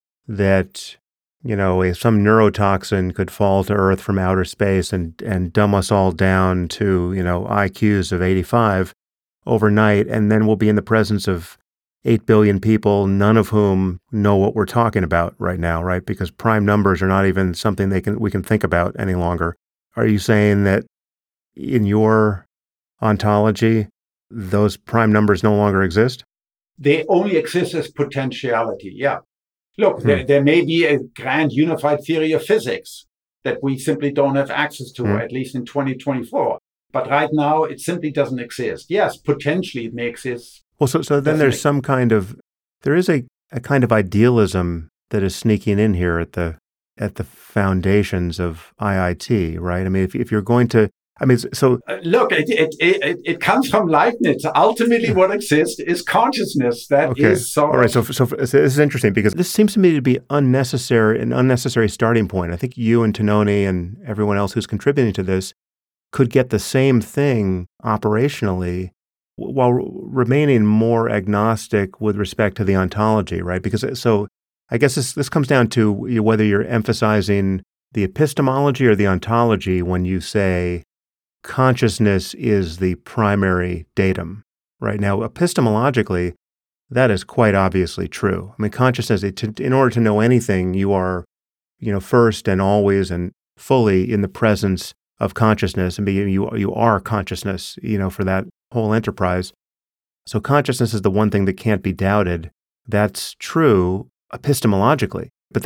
that, some neurotoxin could fall to Earth from outer space and dumb us all down to, IQs of 85 overnight, and then we'll be in the presence of 8 billion people, none of whom know what we're talking about right now, right? Because prime numbers are not even something we can think about any longer. Are you saying that in your ontology, those prime numbers no longer exist? They only exist as potentiality, yeah. Look, there may be a grand unified theory of physics that we simply don't have access to, at least in 2024. But right now, it simply doesn't exist. Yes, potentially it may exist. Well, so then there's there is a kind of idealism that is sneaking in here at the foundations of IIT, right? I mean, if you're going to, look, it comes from Leibniz. Ultimately, what exists is consciousness. That is so. All right. So this is interesting because this seems to me to be an unnecessary starting point. I think you and Tononi and everyone else who's contributing to this could get the same thing operationally while remaining more agnostic with respect to the ontology, right? Because so I guess this comes down to whether you're emphasizing the epistemology or the ontology when you say consciousness is the primary datum. Right now, epistemologically, that is quite obviously true. I mean, consciousness, in order to know anything, you are, first and always and fully in the presence of consciousness, and you are consciousness, for that whole enterprise. So consciousness is the one thing that can't be doubted. That's true epistemologically, but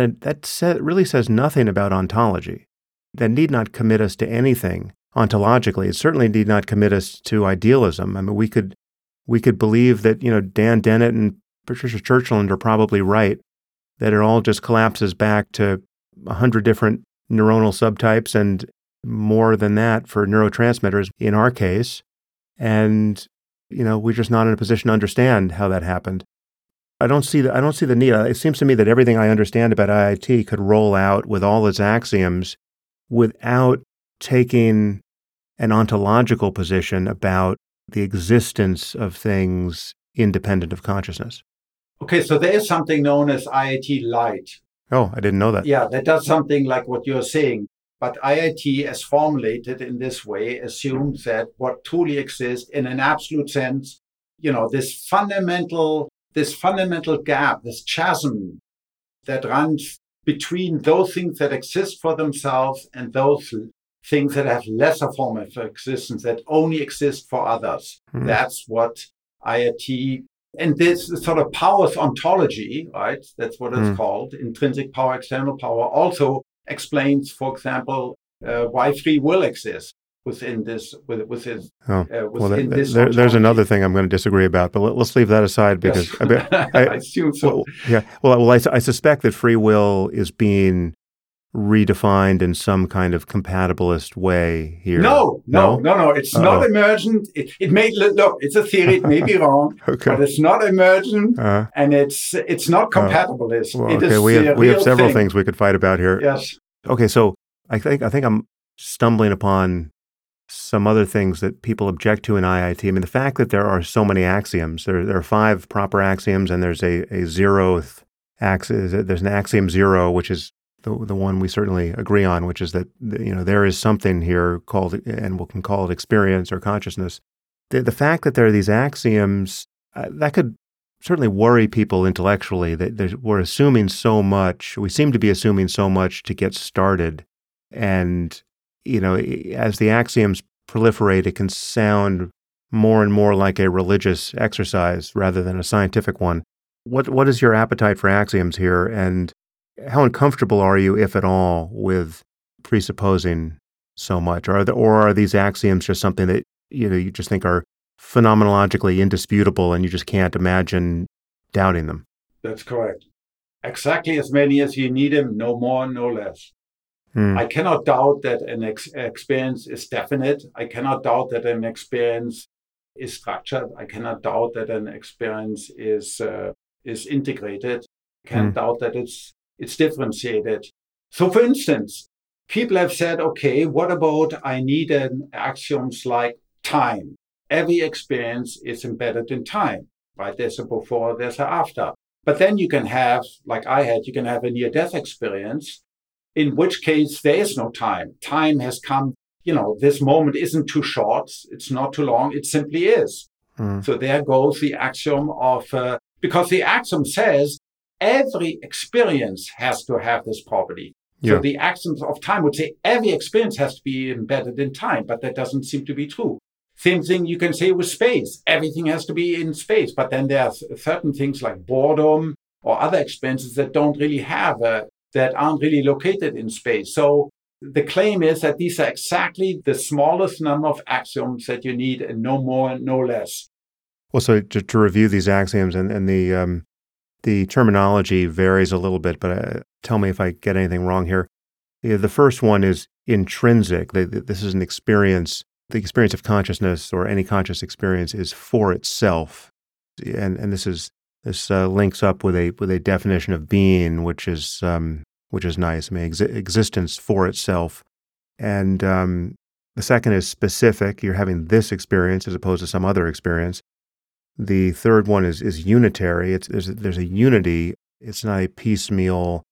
really says nothing about ontology. That need not commit us to anything ontologically. It certainly need not commit us to idealism. I mean, we could believe that, Dan Dennett and Patricia Churchland are probably right, that it all just collapses back to 100 different neuronal subtypes and more than that for neurotransmitters in our case. And, we're just not in a position to understand how that happened. I don't see the need. It seems to me that everything I understand about IIT could roll out with all its axioms without taking an ontological position about the existence of things independent of consciousness. Okay, so there is something known as IIT Light. Oh, I didn't know that. Yeah, that does something like what you're saying. But IIT, as formulated in this way, assumes that what truly exists in an absolute sense, this fundamental gap, this chasm that runs between those things that exist for themselves and those things that have lesser form of existence that only exist for others. That's what IIT, and this sort of powers ontology, right? That's what it's called. Intrinsic power, external power also explains, for example, why free will exists within this. There's another thing I'm going to disagree about, but let's leave that aside because yes. I assume so. I suspect that free will is being redefined in some kind of compatibilist way here. No. It's not emergent. It may look. It's a theory. It may be wrong, but it's not emergent, and it's not compatibilist. We have several things we could fight about here. Yes. Okay, so I think I'm stumbling upon some other things that people object to in IIT. I mean, the fact that there are so many axioms. There are 5 proper axioms, and there's a 0th axiom. There's an axiom 0, which is the one we certainly agree on, which is that there is something here called, and we can call it experience or consciousness. The fact that there are these axioms that could certainly worry people intellectually. That we're assuming so much. We seem to be assuming so much to get started, and as the axioms proliferate, it can sound more and more like a religious exercise rather than a scientific one. What is your appetite for axioms here, and how uncomfortable are you, if at all, with presupposing so much? Or are these axioms just something that you just think are phenomenologically indisputable and you just can't imagine doubting them. That's correct. Exactly as many as you need them, no more, no less. I cannot doubt that an experience is definite. I cannot doubt that an experience is structured. I cannot doubt that an experience is integrated. I can't doubt that it's differentiated. So, for instance, people have said, okay, what about I need an axioms like time? Every experience is embedded in time, right? There's a before, there's an after. But then you can have, like I had, you can have a near-death experience, in which case there is no time. Time has come, this moment isn't too short, it's not too long, it simply is. So there goes the axiom of, because the axiom says every experience has to have this property. So the axioms of time would say every experience has to be embedded in time, but that doesn't seem to be true. Same thing you can say with space. Everything has to be in space, but then there are certain things like boredom or other experiences that don't really have that aren't really located in space. So the claim is that these are exactly the smallest number of axioms that you need, and no more and no less. Well, so to review these axioms, and the terminology varies a little bit, but tell me if I get anything wrong here. The first one is intrinsic. This is an experience. The experience of consciousness or any conscious experience is for itself, and this links up with a definition of being, which is nice. I mean, existence for itself, and the second is specific. You're having this experience as opposed to some other experience. The third one is unitary. There's a unity. It's not a piecemeal,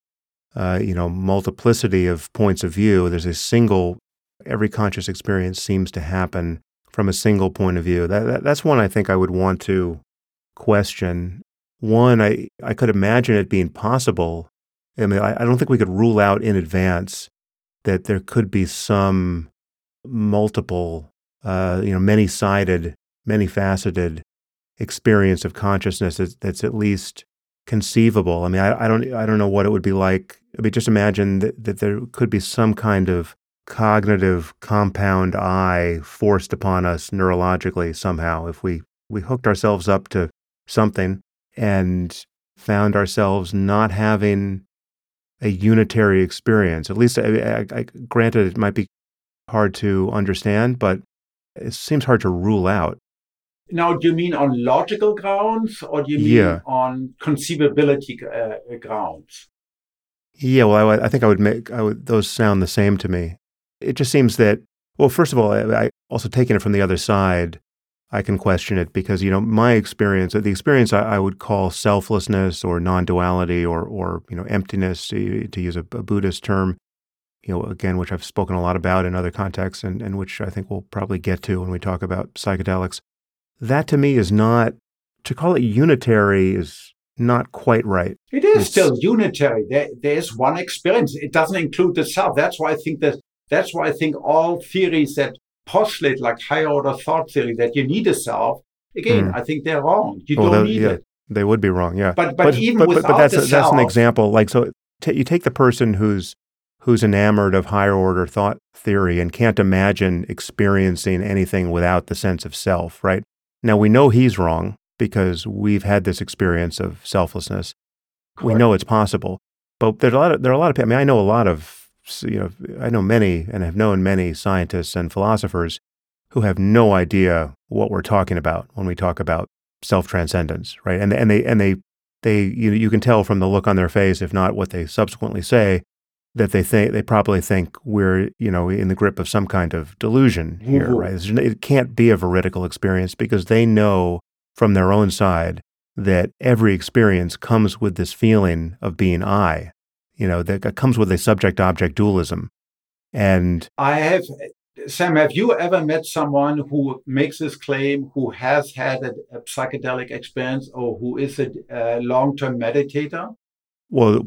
multiplicity of points of view. There's a single. Every conscious experience seems to happen from a single point of view. That's one I think I would want to question. One, I could imagine it being possible. I mean, I don't think we could rule out in advance that there could be some multiple, many-sided, many-faceted experience of consciousness that's at least conceivable. I mean, I don't know what it would be like. I mean, just imagine that there could be some kind of cognitive compound I forced upon us neurologically somehow. If we hooked ourselves up to something and found ourselves not having a unitary experience, at least I granted it might be hard to understand, but it seems hard to rule out. Now, do you mean on logical grounds, or do you mean on conceivability grounds? Yeah, well, I think those sound the same to me. It just seems that, well, first of all, I also taking it from the other side, I can question it because, my experience, the experience I would call selflessness or non-duality or emptiness, to use a Buddhist term, again, which I've spoken a lot about in other contexts and which I think we'll probably get to when we talk about psychedelics. That to me is not, to call it unitary is not quite right. It is still unitary. There is one experience. It doesn't include the self. That's why I think all theories that postulate, like higher order thought theory, that you need a self, again, I think they're wrong. You don't need it. They would be wrong, yeah. But even without the self, that's an example. Like, so you take the person who's enamored of higher order thought theory and can't imagine experiencing anything without the sense of self, right? Now we know he's wrong because we've had this experience of selflessness. Correct. We know it's possible, but there are a lot of people. I mean, I know a lot of, I know many and have known many scientists and philosophers who have no idea what we're talking about when we talk about self-transcendence, right? And they you can tell from the look on their face, if not what they subsequently say, that they probably think we're, in the grip of some kind of delusion here, right? It can't be a veridical experience because they know from their own side that every experience comes with this feeling of being I, that comes with a subject-object dualism. And Sam, have you ever met someone who makes this claim, who has had a psychedelic experience or who is a long-term meditator? Well,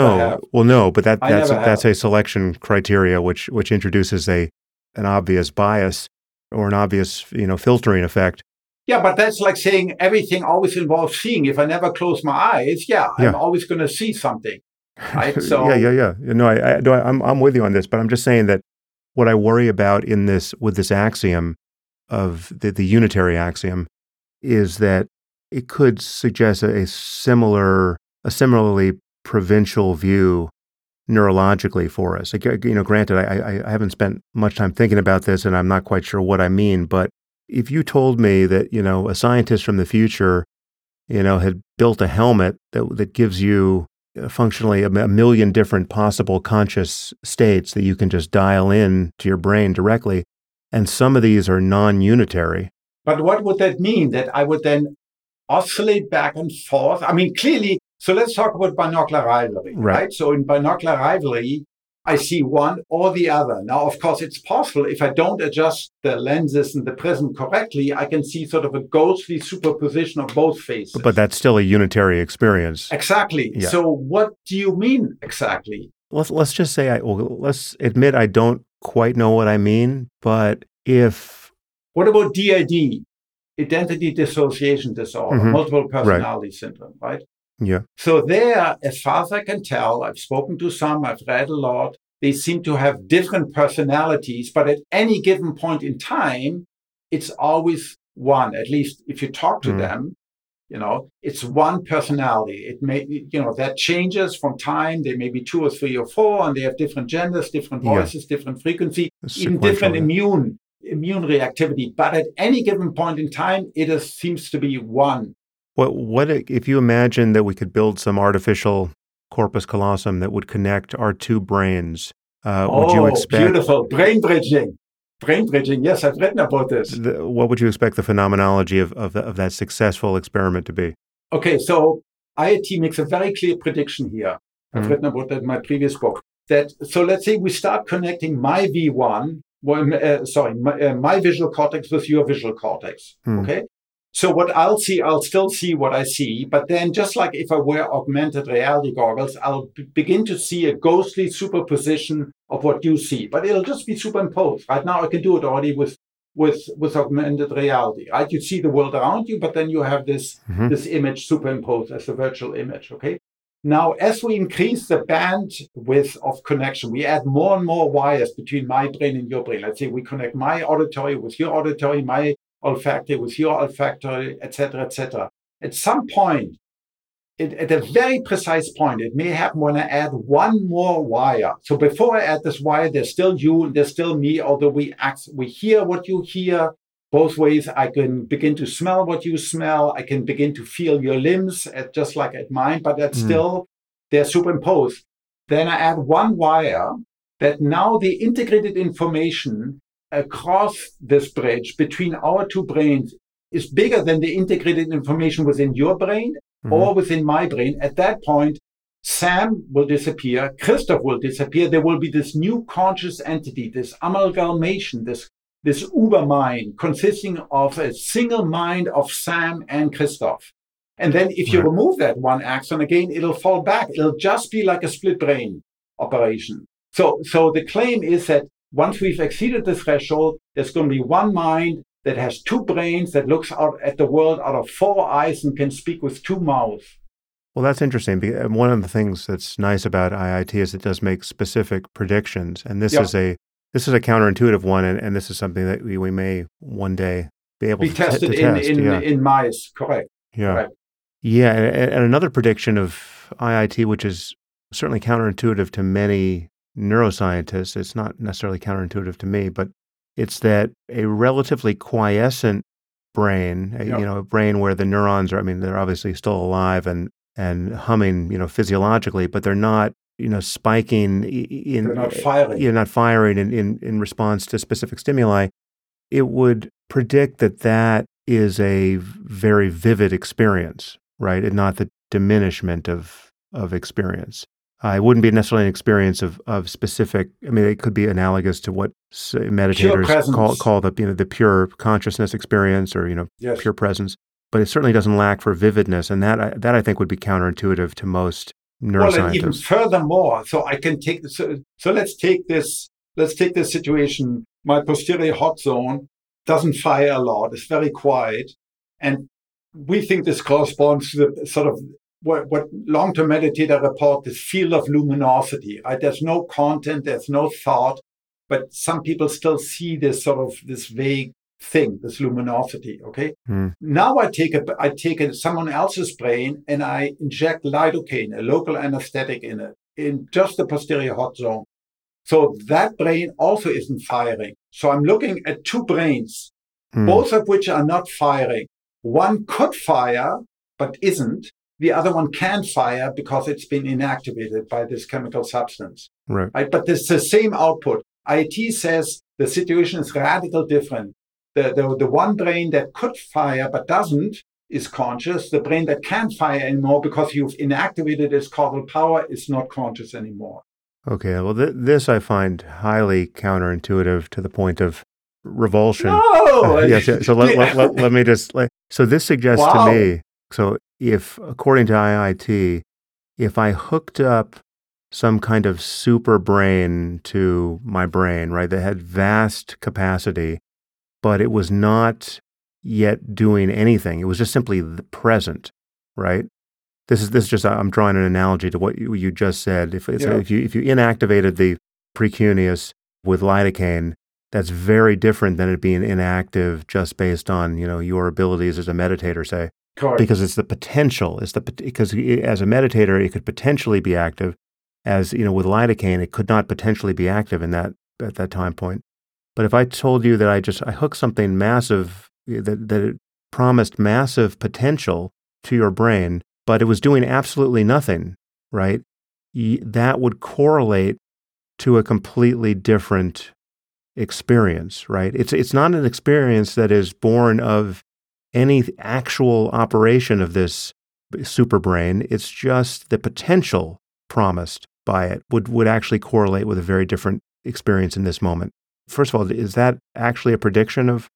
no, but that's a selection criteria which introduces an obvious bias or an obvious, filtering effect. Yeah, but that's like saying everything always involves seeing. If I never close my eyes, I'm always going to see something, right? So yeah. No, I'm with you on this, but I'm just saying that what I worry about with this axiom, of the unitary axiom is that it could suggest a similarly provincial view neurologically for us. Granted, I haven't spent much time thinking about this, and I'm not quite sure what I mean, but if you told me that, a scientist from the future, had built a helmet that gives you functionally a million different possible conscious states that you can just dial in to your brain directly, and some of these are non-unitary. But what would that mean? That I would then oscillate back and forth? I mean, clearly, so let's talk about binocular rivalry, right? So in binocular rivalry, I see one or the other. Now, of course, it's possible if I don't adjust the lenses and the prism correctly, I can see sort of a ghostly superposition of both faces. But that's still a unitary experience. Exactly. Yeah. So what do you mean exactly? Let's just say, let's admit I don't quite know what I mean, but if... What about DID, identity dissociation disorder, multiple personality syndrome, right? Yeah. So there, as far as I can tell, I've spoken to some, I've read a lot, they seem to have different personalities, but at any given point in time, it's always one. At least if you talk to them, it's one personality. It may, that changes from time. There may be 2 or 3 or 4, and they have different genders, different voices, different frequency, even different immune reactivity. But at any given point in time, it seems to be one. What if you imagine that we could build some artificial corpus callosum that would connect our 2 brains? Would you expect... beautiful. Brain bridging. Yes, I've written about this. What would you expect the phenomenology of that successful experiment to be? Okay, so IIT makes a very clear prediction here. I've written about that in my previous book. So let's say we start connecting my V1, my visual cortex with your visual cortex. Okay? So what I'll still see what I see, but then just like if I wear augmented reality goggles, I'll begin to see a ghostly superposition of what you see, but it'll just be superimposed. Right now, I can do it already with augmented reality. Right? You see the world around you, but then you have this image superimposed as a virtual image. Okay. Now, as we increase the bandwidth of connection, we add more and more wires between my brain and your brain. Let's say we connect my auditory with your auditory, my olfactory with your olfactory, etc., etc. At some point, at a very precise point, it may happen when I add one more wire. So before I add this wire, there's still you and there's still me, although we hear what you hear both ways. I can begin to smell what you smell. I can begin to feel your limbs, just like at mine, but that's still, they're superimposed. Then I add one wire that now the integrated information across this bridge between our 2 brains is bigger than the integrated information within your brain or within my brain. At that point, Sam will disappear, Christoph will disappear. There will be this new conscious entity, this amalgamation, this Ubermind consisting of a single mind of Sam and Christoph. And then if you remove that one axon again, it'll fall back. It'll just be like a split brain operation. So the claim is that once we've exceeded the threshold, there's going to be one mind that has 2 brains, that looks out at the world out of 4 eyes and can speak with 2 mouths. Well, that's interesting. One of the things that's nice about IIT is it does make specific predictions, and this is a counterintuitive one, and this is something that we may one day be able to test. In mice, correct? Yeah, correct. Yeah, and another prediction of IIT, which is certainly counterintuitive to many neuroscientists, it's not necessarily counterintuitive to me, but it's that a relatively quiescent brain, a brain where the neurons are, they're obviously still alive and humming, physiologically, but they're not, spiking they're not firing. Not firing in response to specific stimuli. It would predict that is a very vivid experience, right? And not the diminishment of experience. It wouldn't be necessarily an experience of specific. It could be analogous to what meditators call the pure consciousness experience, or pure presence. But it certainly doesn't lack for vividness, and that I think would be counterintuitive to most neuroscientists. Well, and even furthermore, so I can take this. So let's take this situation. My posterior hot zone doesn't fire a lot. It's very quiet, and we think this corresponds to the sort of what long-term meditator report, this field of luminosity, right? There's no content, there's no thought, but some people still see this sort of this vague thing, this luminosity. Okay. Mm. Now I take someone else's brain and I inject lidocaine, a local anesthetic in it, in just the posterior hot zone. So that brain also isn't firing. So I'm looking at two brains, both of which are not firing. One could fire, but isn't. The other one can fire because it's been inactivated by this chemical substance. Right. But it's the same output. IIT says the situation is radically different. The one brain that could fire but doesn't is conscious. The brain that can't fire anymore because you've inactivated its causal power is not conscious anymore. Okay, well, this I find highly counterintuitive to the point of revulsion. No! Yes, so let me just... So this suggests to me, so if, according to IIT, if I hooked up some kind of super brain to my brain, right, that had vast capacity, but it was not yet doing anything, it was just simply present, right? This is just, I'm drawing an analogy to what you just said. If you inactivated the precuneus with lidocaine, that's very different than it being inactive just based on, your abilities as a meditator, say. Correct. Because it's the potential. Because as a meditator, it could potentially be active. As with lidocaine, it could not potentially be active at that time point. But if I told you that I hooked something massive that it promised massive potential to your brain, but it was doing absolutely nothing, right? That would correlate to a completely different experience, right? It's not an experience that is born of any actual operation of this superbrain. It's just the potential promised by it would actually correlate with a very different experience in this moment. First of all, is that actually a prediction of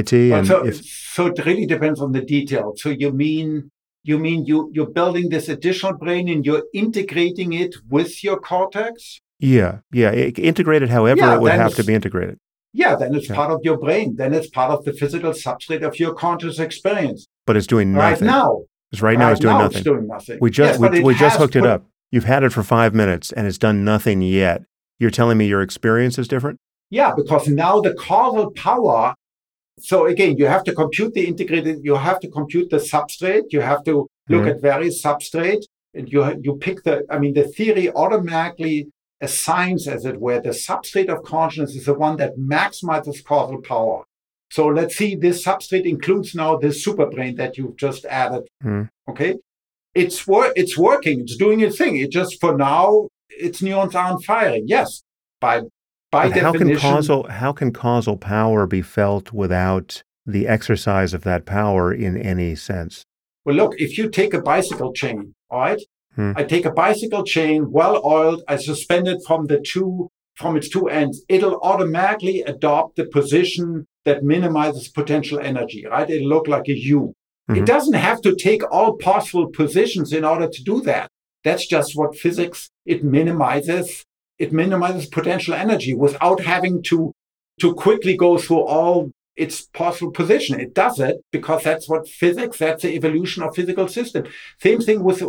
IIT? So it really depends on the detail. So you mean you're building this additional brain and you're integrating it with your cortex? Yeah. Integrated however it would have to be integrated. Yeah, then it's part of your brain. Then it's part of the physical substrate of your conscious experience. But it's doing nothing. Right now it's doing nothing. It's doing nothing. We just hooked it up. You've had it for 5 minutes and it's done nothing yet. You're telling me your experience is different? Yeah, because now the causal power. So again, you have to compute the integrated, you have to compute the substrate, you have to look at various substrate, and you pick the theory automatically assigns, as it were, the substrate of consciousness is the one that maximizes causal power. So let's see, this substrate includes now this superbrain that you've just added. Okay? It's working, it's doing its thing. It just, for now, its neurons aren't firing. Yes, by definition. How can causal power be felt without the exercise of that power in any sense? Well, look, if you take a bicycle chain, all right? I take a bicycle chain, well-oiled, I suspend it from its two ends. It'll automatically adopt the position that minimizes potential energy, right? It'll look like a U. It doesn't have to take all possible positions in order to do that. That's just what physics, it minimizes potential energy without having to quickly go through all its possible position. It does it because that's what physics, that's the evolution of physical system. Same thing with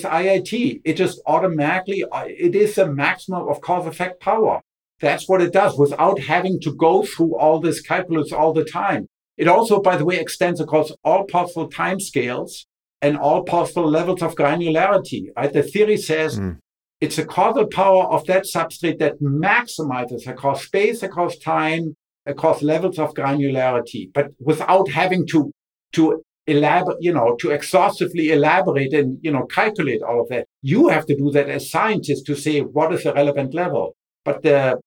IIT. It just automatically, it is the maximum of cause-effect power. That's what it does without having to go through all this calculus all the time. It also, by the way, extends across all possible time scales and all possible levels of granularity. Right? The theory says it's the causal power of that substrate that maximizes across space, across time, across levels of granularity, but without having to elaborate, to exhaustively elaborate and, calculate all of that. You have to do that as scientists to say what is the relevant level. But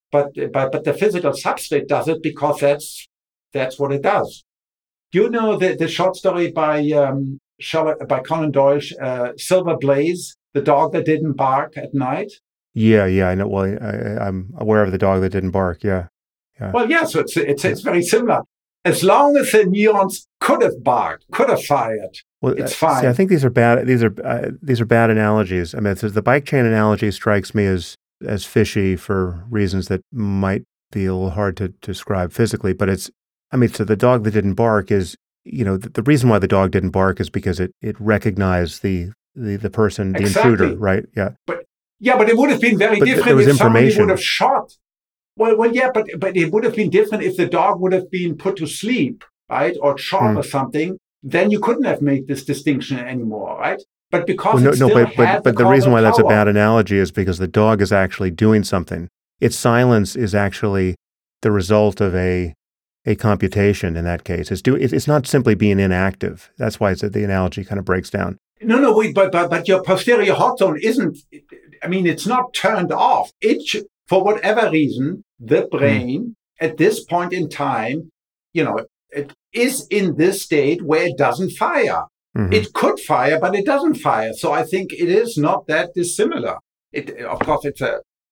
the physical substrate does it because that's what it does. You know the short story by Conan Doyle, Silver Blaze, the dog that didn't bark at night? Yeah, I know. Well, I'm aware of the dog that didn't bark. Yeah. Well, yeah. So it's very similar. As long as the neurons could have barked, could have fired, it's fine. See, I think these are bad. These are bad analogies. I mean, the bike chain analogy strikes me as fishy for reasons that might be a little hard to describe physically. But so the dog that didn't bark is, the reason why the dog didn't bark is because it recognized the person, the intruder, right? Yeah. But it would have been very different if somebody would have shot. Well, yeah, but it would have been different if the dog would have been put to sleep, right, or shot or something. Then you couldn't have made this distinction anymore, right? But because it still had but the reason why causal that's a power. bad analogy is because the dog is actually doing something. Its silence is actually the result of a computation in that case. It's not simply being inactive. That's why the analogy kind of breaks down. No, wait, but your posterior hot zone isn't, I mean, it's not turned off. For whatever reason, the brain at this point in time, it is in this state where it doesn't fire. Mm-hmm. It could fire, but it doesn't fire. So I think it is not that dissimilar. Of course, it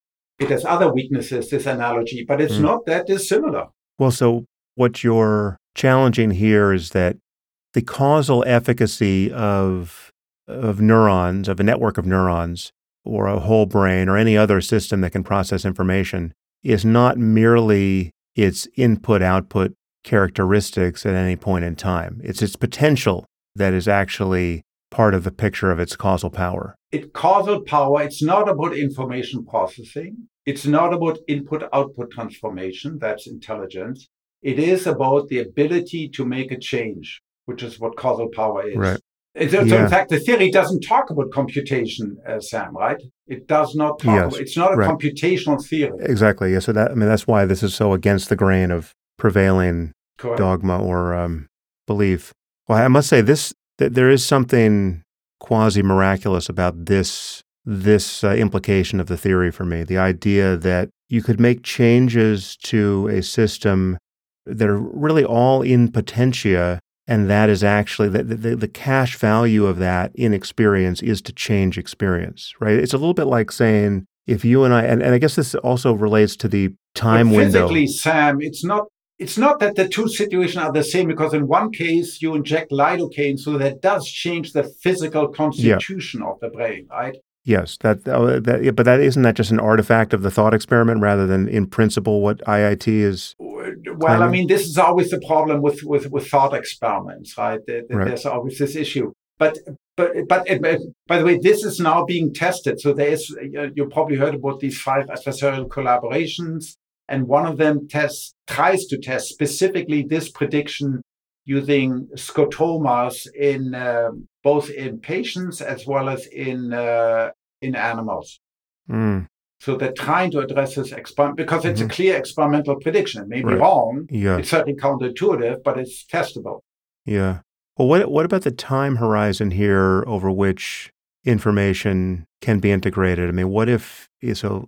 has other weaknesses, this analogy, but it's not that dissimilar. Well, so what you're challenging here is that the causal efficacy of neurons, of a network of neurons, or a whole brain, or any other system that can process information, is not merely its input-output characteristics at any point in time. It's its potential that is actually part of the picture of its causal power. Causal power, it's not about information processing. It's not about input-output transformation. That's intelligence. It is about the ability to make a change, which is what causal power is. Right. So in fact, the theory doesn't talk about computation, Sam, right? It does not talk about, it's not a computational theory. Exactly. Yeah. So that's why this is so against the grain of prevailing dogma or belief. Well, I must say that there is something quasi-miraculous about this implication of the theory for me. The idea that you could make changes to a system that are really all in potentia, and that is actually the cash value of that in experience is to change experience, right? It's a little bit like saying, if you and I guess this also relates to the time window. Physically, Sam, it's not that the two situations are the same, because in one case you inject lidocaine, so that does change the physical constitution of the brain, right? Yes, but that isn't that just an artifact of the thought experiment rather than in principle what IIT is? Well, I mean, this is always the problem with thought experiments, right? There's always this issue. But by the way, this is now being tested. So you probably heard about these 5 adversarial collaborations, and one of them tries to test specifically this prediction using scotomas in both in patients as well as in animals. So they're trying to address this experiment because it's a clear experimental prediction. It may be wrong. Yeah. It's certainly counterintuitive, but it's testable. Yeah. Well, what about the time horizon here over which information can be integrated? I mean, what if it's the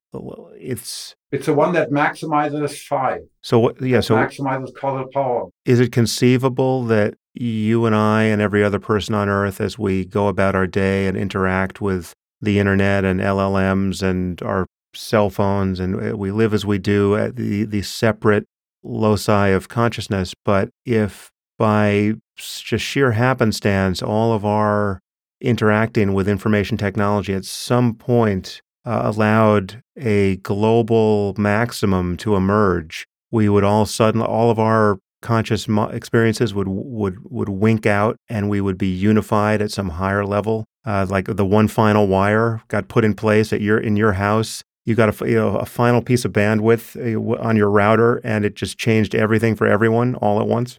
one that maximizes phi. Maximizes causal power. Is it conceivable that you and I and every other person on Earth, as we go about our day and interact with the internet and LLMs and our cell phones, and we live as we do at the separate loci of consciousness, but if by just sheer happenstance, all of our interacting with information technology at some point allowed a global maximum to emerge, we would all of our conscious experiences would wink out, and we would be unified at some higher level. Like the one final wire got put in place in your house. You got a final piece of bandwidth on your router, and it just changed everything for everyone all at once.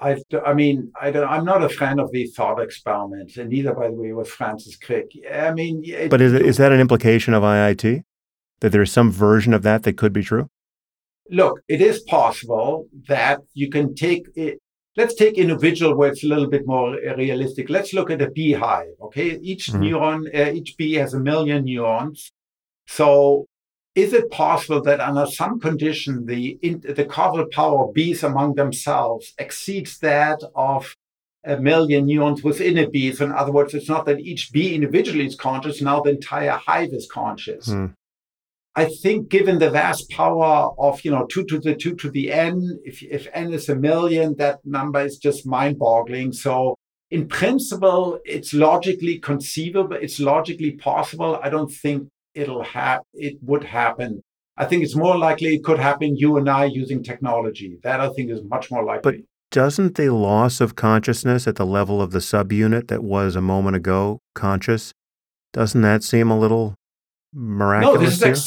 I'm not a fan of these thought experiments, and neither, by the way, was Francis Crick. But is that an implication of IIT? That there is some version of that could be true? Look, it is possible that you can take it. Let's take individual where it's a little bit more realistic. Let's look at a beehive, okay? Each neuron, each bee has 1 million neurons. So is it possible that under some condition, the causal power of bees among themselves exceeds that of 1 million neurons within a bee? So in other words, it's not that each bee individually is conscious, now the entire hive is conscious. I think given the vast power of 2 to the n, if n is 1 million, that number is just mind-boggling. So in principle, it's logically conceivable, it's logically possible. I don't think it would happen. I think it's more likely it could happen you and I using technology. That I think is much more likely. But doesn't the loss of consciousness at the level of the subunit that was a moment ago conscious, doesn't that seem a little miraculous? No, this is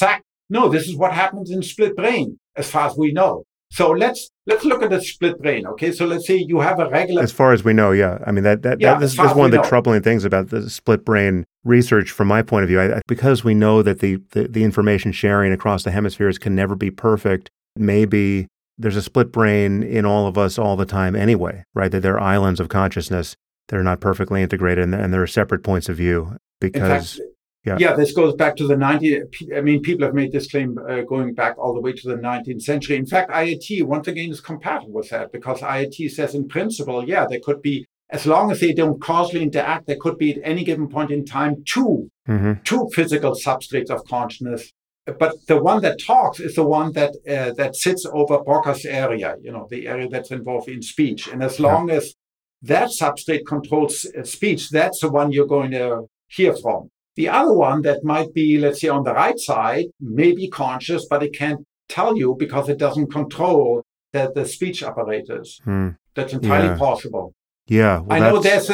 no, this is what happens in split brain, as far as we know. So let's look at the split brain. Okay, so let's say you have a regular. As far as we know, yeah. I mean this is one of the troubling things about the split brain research from my point of view. Because we know that the information sharing across the hemispheres can never be perfect. Maybe there's a split brain in all of us all the time anyway, right? That they're islands of consciousness. They're not perfectly integrated, and there are separate points of view. Because this goes back to the 19th. I mean, people have made this claim going back all the way to the 19th century. In fact, IIT, once again, is compatible with that, because IIT says in principle, there could be, as long as they don't causally interact, there could be at any given point in time two physical substrates of consciousness. But the one that talks is the one that sits over Broca's area, the area that's involved in speech. And as long as that substrate controls speech, that's the one you're going to hear from. The other one that might be, let's say, on the right side, may be conscious, but it can't tell you because it doesn't control the speech apparatus. That's entirely possible. Yeah. Well, I know there's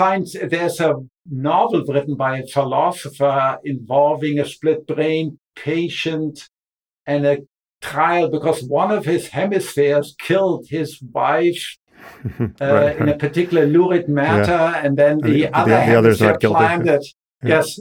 a novel written by a philosopher involving a split brain patient and a trial because one of his hemispheres killed his wife in a particular lurid matter, and then the other hemisphere climbed it. Yes.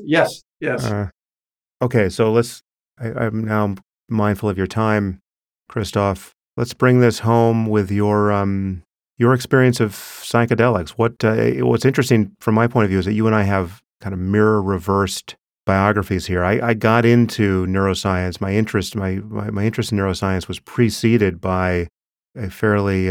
Okay, so I'm now mindful of your time, Christoph. Let's bring this home with your experience of psychedelics. What's interesting from my point of view is that you and I have kind of mirror-reversed biographies here. I got into neuroscience. My interest in neuroscience was preceded by a fairly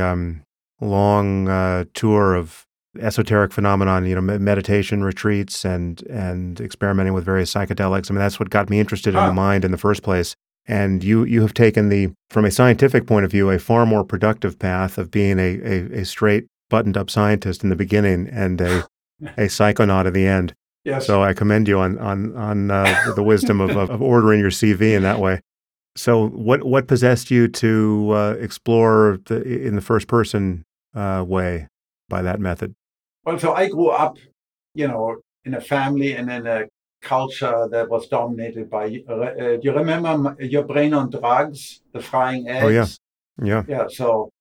long tour of esoteric phenomenon, meditation retreats and experimenting with various psychedelics. I mean, that's what got me interested in the mind in the first place. And you have taken from a scientific point of view, a far more productive path of being a straight buttoned up scientist in the beginning and a psychonaut at the end. Yes. So I commend you on the wisdom of ordering your CV in that way. So what possessed you to explore in the first person way by that method? Well, so I grew up, in a family and in a culture that was dominated by, do you remember Your Brain on Drugs, The Frying Eggs? Oh, yeah. Yeah, so,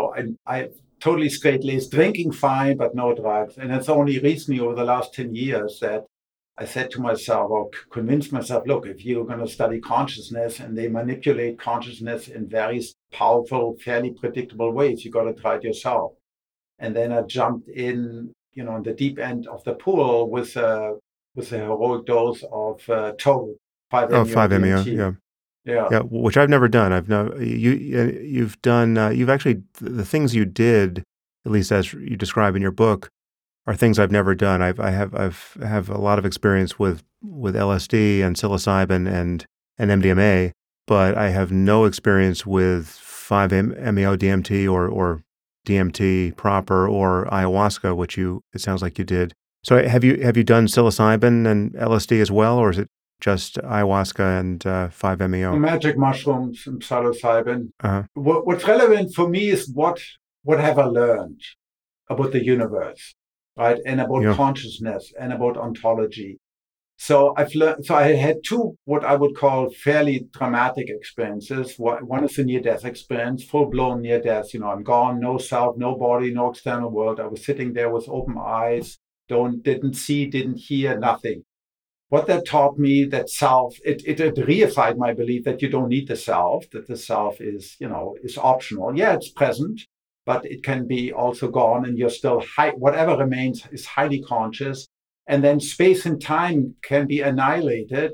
I totally straight-laced, drinking fine, but no drugs. And it's only recently over the last 10 years that I said to myself, or convinced myself, look, if you're going to study consciousness and they manipulate consciousness in very powerful, fairly predictable ways, you got to try it yourself. And then I jumped in, in the deep end of the pool with a heroic dose of total 5-MeO. 5-MeO, yeah, which I've never done. You've done. You've actually, the things you did, at least as you describe in your book, are things I've never done. I have a lot of experience with LSD and psilocybin and MDMA, but I have no experience with 5-MeO DMT or DMT proper or ayahuasca, which it sounds like you did. So have you done psilocybin and LSD as well, or is it just ayahuasca and 5-MeO? Magic mushrooms and psilocybin. What's relevant for me is what have I learned about the universe, right, and about consciousness and about ontology. So I've learned. So I had two what I would call fairly dramatic experiences. One is a near-death experience, full-blown near-death. I'm gone, no self, no body, no external world. I was sitting there with open eyes, didn't see, didn't hear, nothing. What that taught me, that self, it reified my belief that you don't need the self, that the self is optional. Yeah, it's present, but it can be also gone, and you're still whatever remains is highly conscious. And then space and time can be annihilated.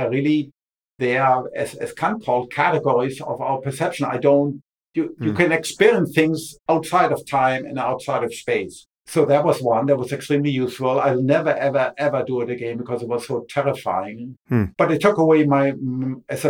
They are, as Kant called, categories of our perception. You can experience things outside of time and outside of space. So that was one that was extremely useful. I'll never, ever, ever do it again because it was so terrifying. But it took away as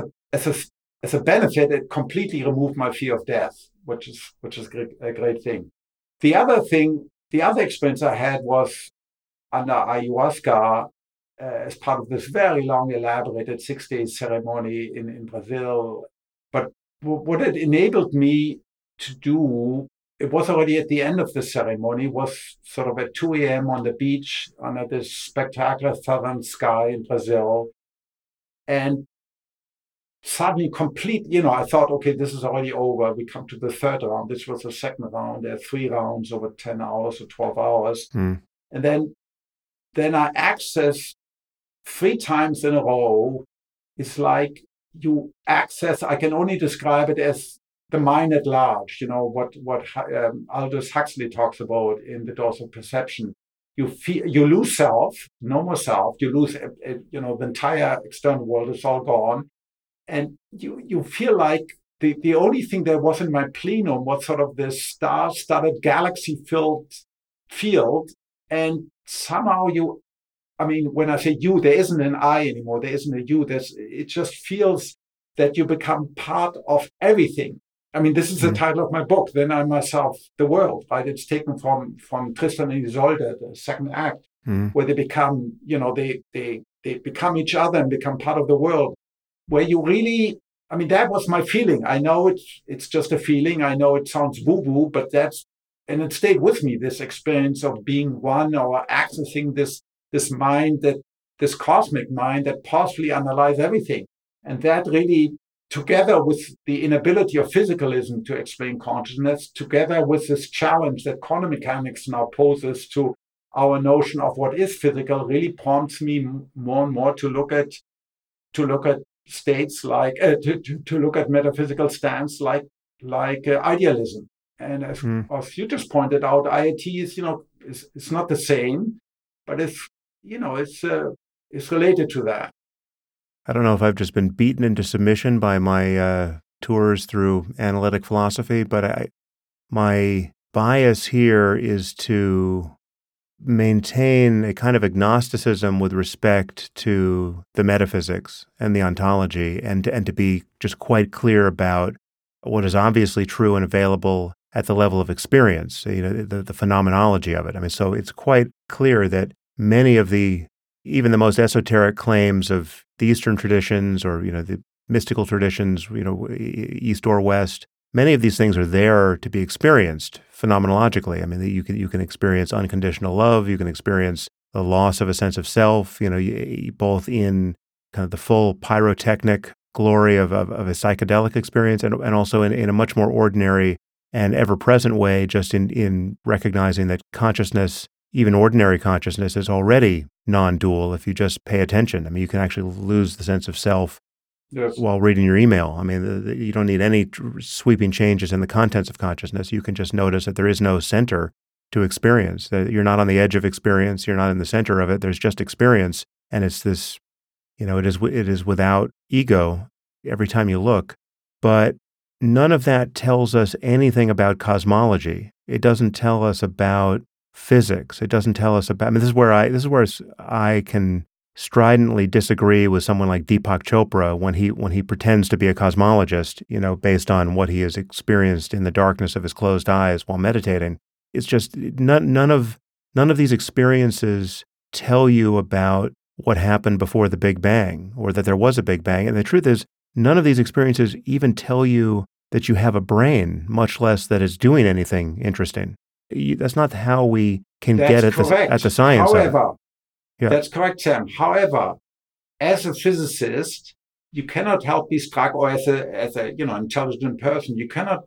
a benefit, it completely removed my fear of death, which is a great thing. The other experience I had was under ayahuasca as part of this very long, elaborated 6-day ceremony in Brazil. But what it enabled me to do, it was already at the end of the ceremony, was sort of at 2 a.m. on the beach under this spectacular southern sky in Brazil. And suddenly complete, I thought, okay, this is already over. We come to the third round. This was the second round. There are 3 rounds over 10 hours or 12 hours. And then I access 3 times in a row. It's like you access, I can only describe it as the mind at large, what Aldous Huxley talks about in The Dose of Perception. You lose self, no more self. You lose, the entire external world is all gone. And you feel like the only thing that was in my plenum was sort of this star-studded, galaxy-filled field. And somehow when I say you, there isn't an I anymore. There isn't a you. It just feels that you become part of everything. This is the title of my book, Then I Myself, the World, right? It's taken from Tristan and Isolde, the second act, where they become, they become each other and become part of the world. Where you really, that was my feeling. I know it's just a feeling. I know it sounds woo-woo, but and it stayed with me, this experience of being one or accessing this mind, this cosmic mind that possibly analyzes everything. And that really, together with the inability of physicalism to explain consciousness, together with this challenge that quantum mechanics now poses to our notion of what is physical, really prompts me more and more to look at states like to look at metaphysical stance like idealism. And as you just pointed out, IIT is it's not the same, but it's related to that. I don't know if I've just been beaten into submission by my tours through analytic philosophy, but my bias here is to maintain a kind of agnosticism with respect to the metaphysics and the ontology, and to be just quite clear about what is obviously true and available at the level of experience, the phenomenology of it. So it's quite clear that many of even the most esoteric claims of the Eastern traditions or, the mystical traditions, East or West, many of these things are there to be experienced phenomenologically. You can experience unconditional love, you can experience the loss of a sense of self, both in kind of the full pyrotechnic glory of a psychedelic experience and also in a much more ordinary and ever-present way, just in recognizing that consciousness, even ordinary consciousness, is already non-dual if you just pay attention. You can actually lose the sense of self while reading your email. You don't need any sweeping changes in the contents of consciousness. You can just notice that there is no center to experience, that you're not on the edge of experience, you're not in the center of it, there's just experience. And it's this, it is without ego every time you look. But none of that tells us anything about cosmology. It doesn't tell us about physics. It doesn't tell us about, this is where I can stridently disagree with someone like Deepak Chopra when he pretends to be a cosmologist, based on what he has experienced in the darkness of his closed eyes while meditating. It's just none of these experiences tell you about what happened before the Big Bang or that there was a Big Bang. And the truth is, none of these experiences even tell you that you have a brain, much less that it's doing anything interesting. That's not how we can get at the science of it. Yeah. That's correct, Sam. However, as a physicist, you cannot help be struck, or as a intelligent person, you cannot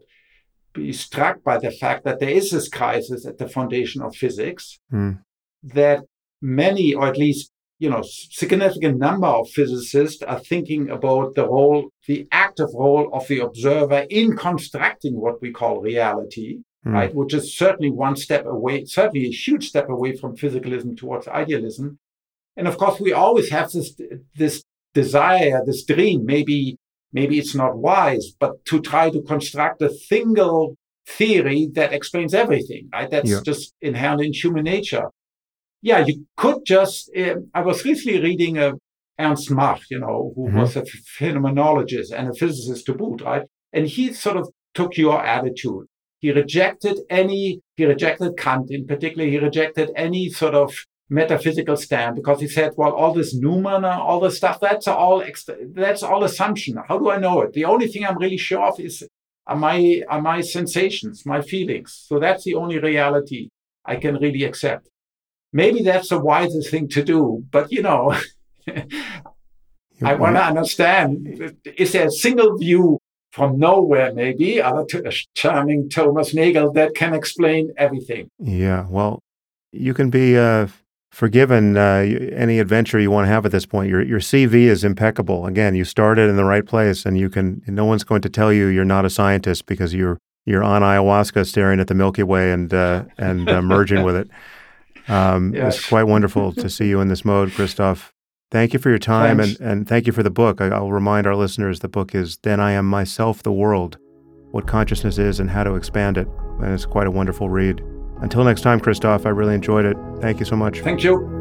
be struck by the fact that there is this crisis at the foundation of physics, that many, or at least significant number of physicists are thinking about the active role of the observer in constructing what we call reality. Right, which is certainly one step away, certainly a huge step away from physicalism towards idealism. And of course, we always have this desire, this dream, maybe it's not wise, but to try to construct a single theory that explains everything, right? That's just inherent in human nature. Yeah, you could just, I was recently reading Ernst Mach, who was a phenomenologist and a physicist to boot, right? And he sort of took your attitude. He rejected Kant in particular. He rejected any sort of metaphysical stand because he said, well, all this noumena, all this stuff, that's all assumption. How do I know it? The only thing I'm really sure of are my sensations, my feelings. So that's the only reality I can really accept. Maybe that's the wisest thing to do, but I want to understand, is there a single view from nowhere, maybe, other charming Thomas Nagel, that can explain everything? Yeah, well, you can be forgiven any adventure you want to have at this point. Your CV is impeccable. Again, you started in the right place, and no one's going to tell you you're not a scientist because you're on ayahuasca staring at the Milky Way and merging with it. Yes. It's quite wonderful to see you in this mode, Christoph. Thank you for your time, and thank you for the book. I'll remind our listeners the book is Then I Am Myself, the World, What Consciousness Is and How to Expand It. And it's quite a wonderful read. Until next time, Christoph, I really enjoyed it. Thank you so much. Thank you.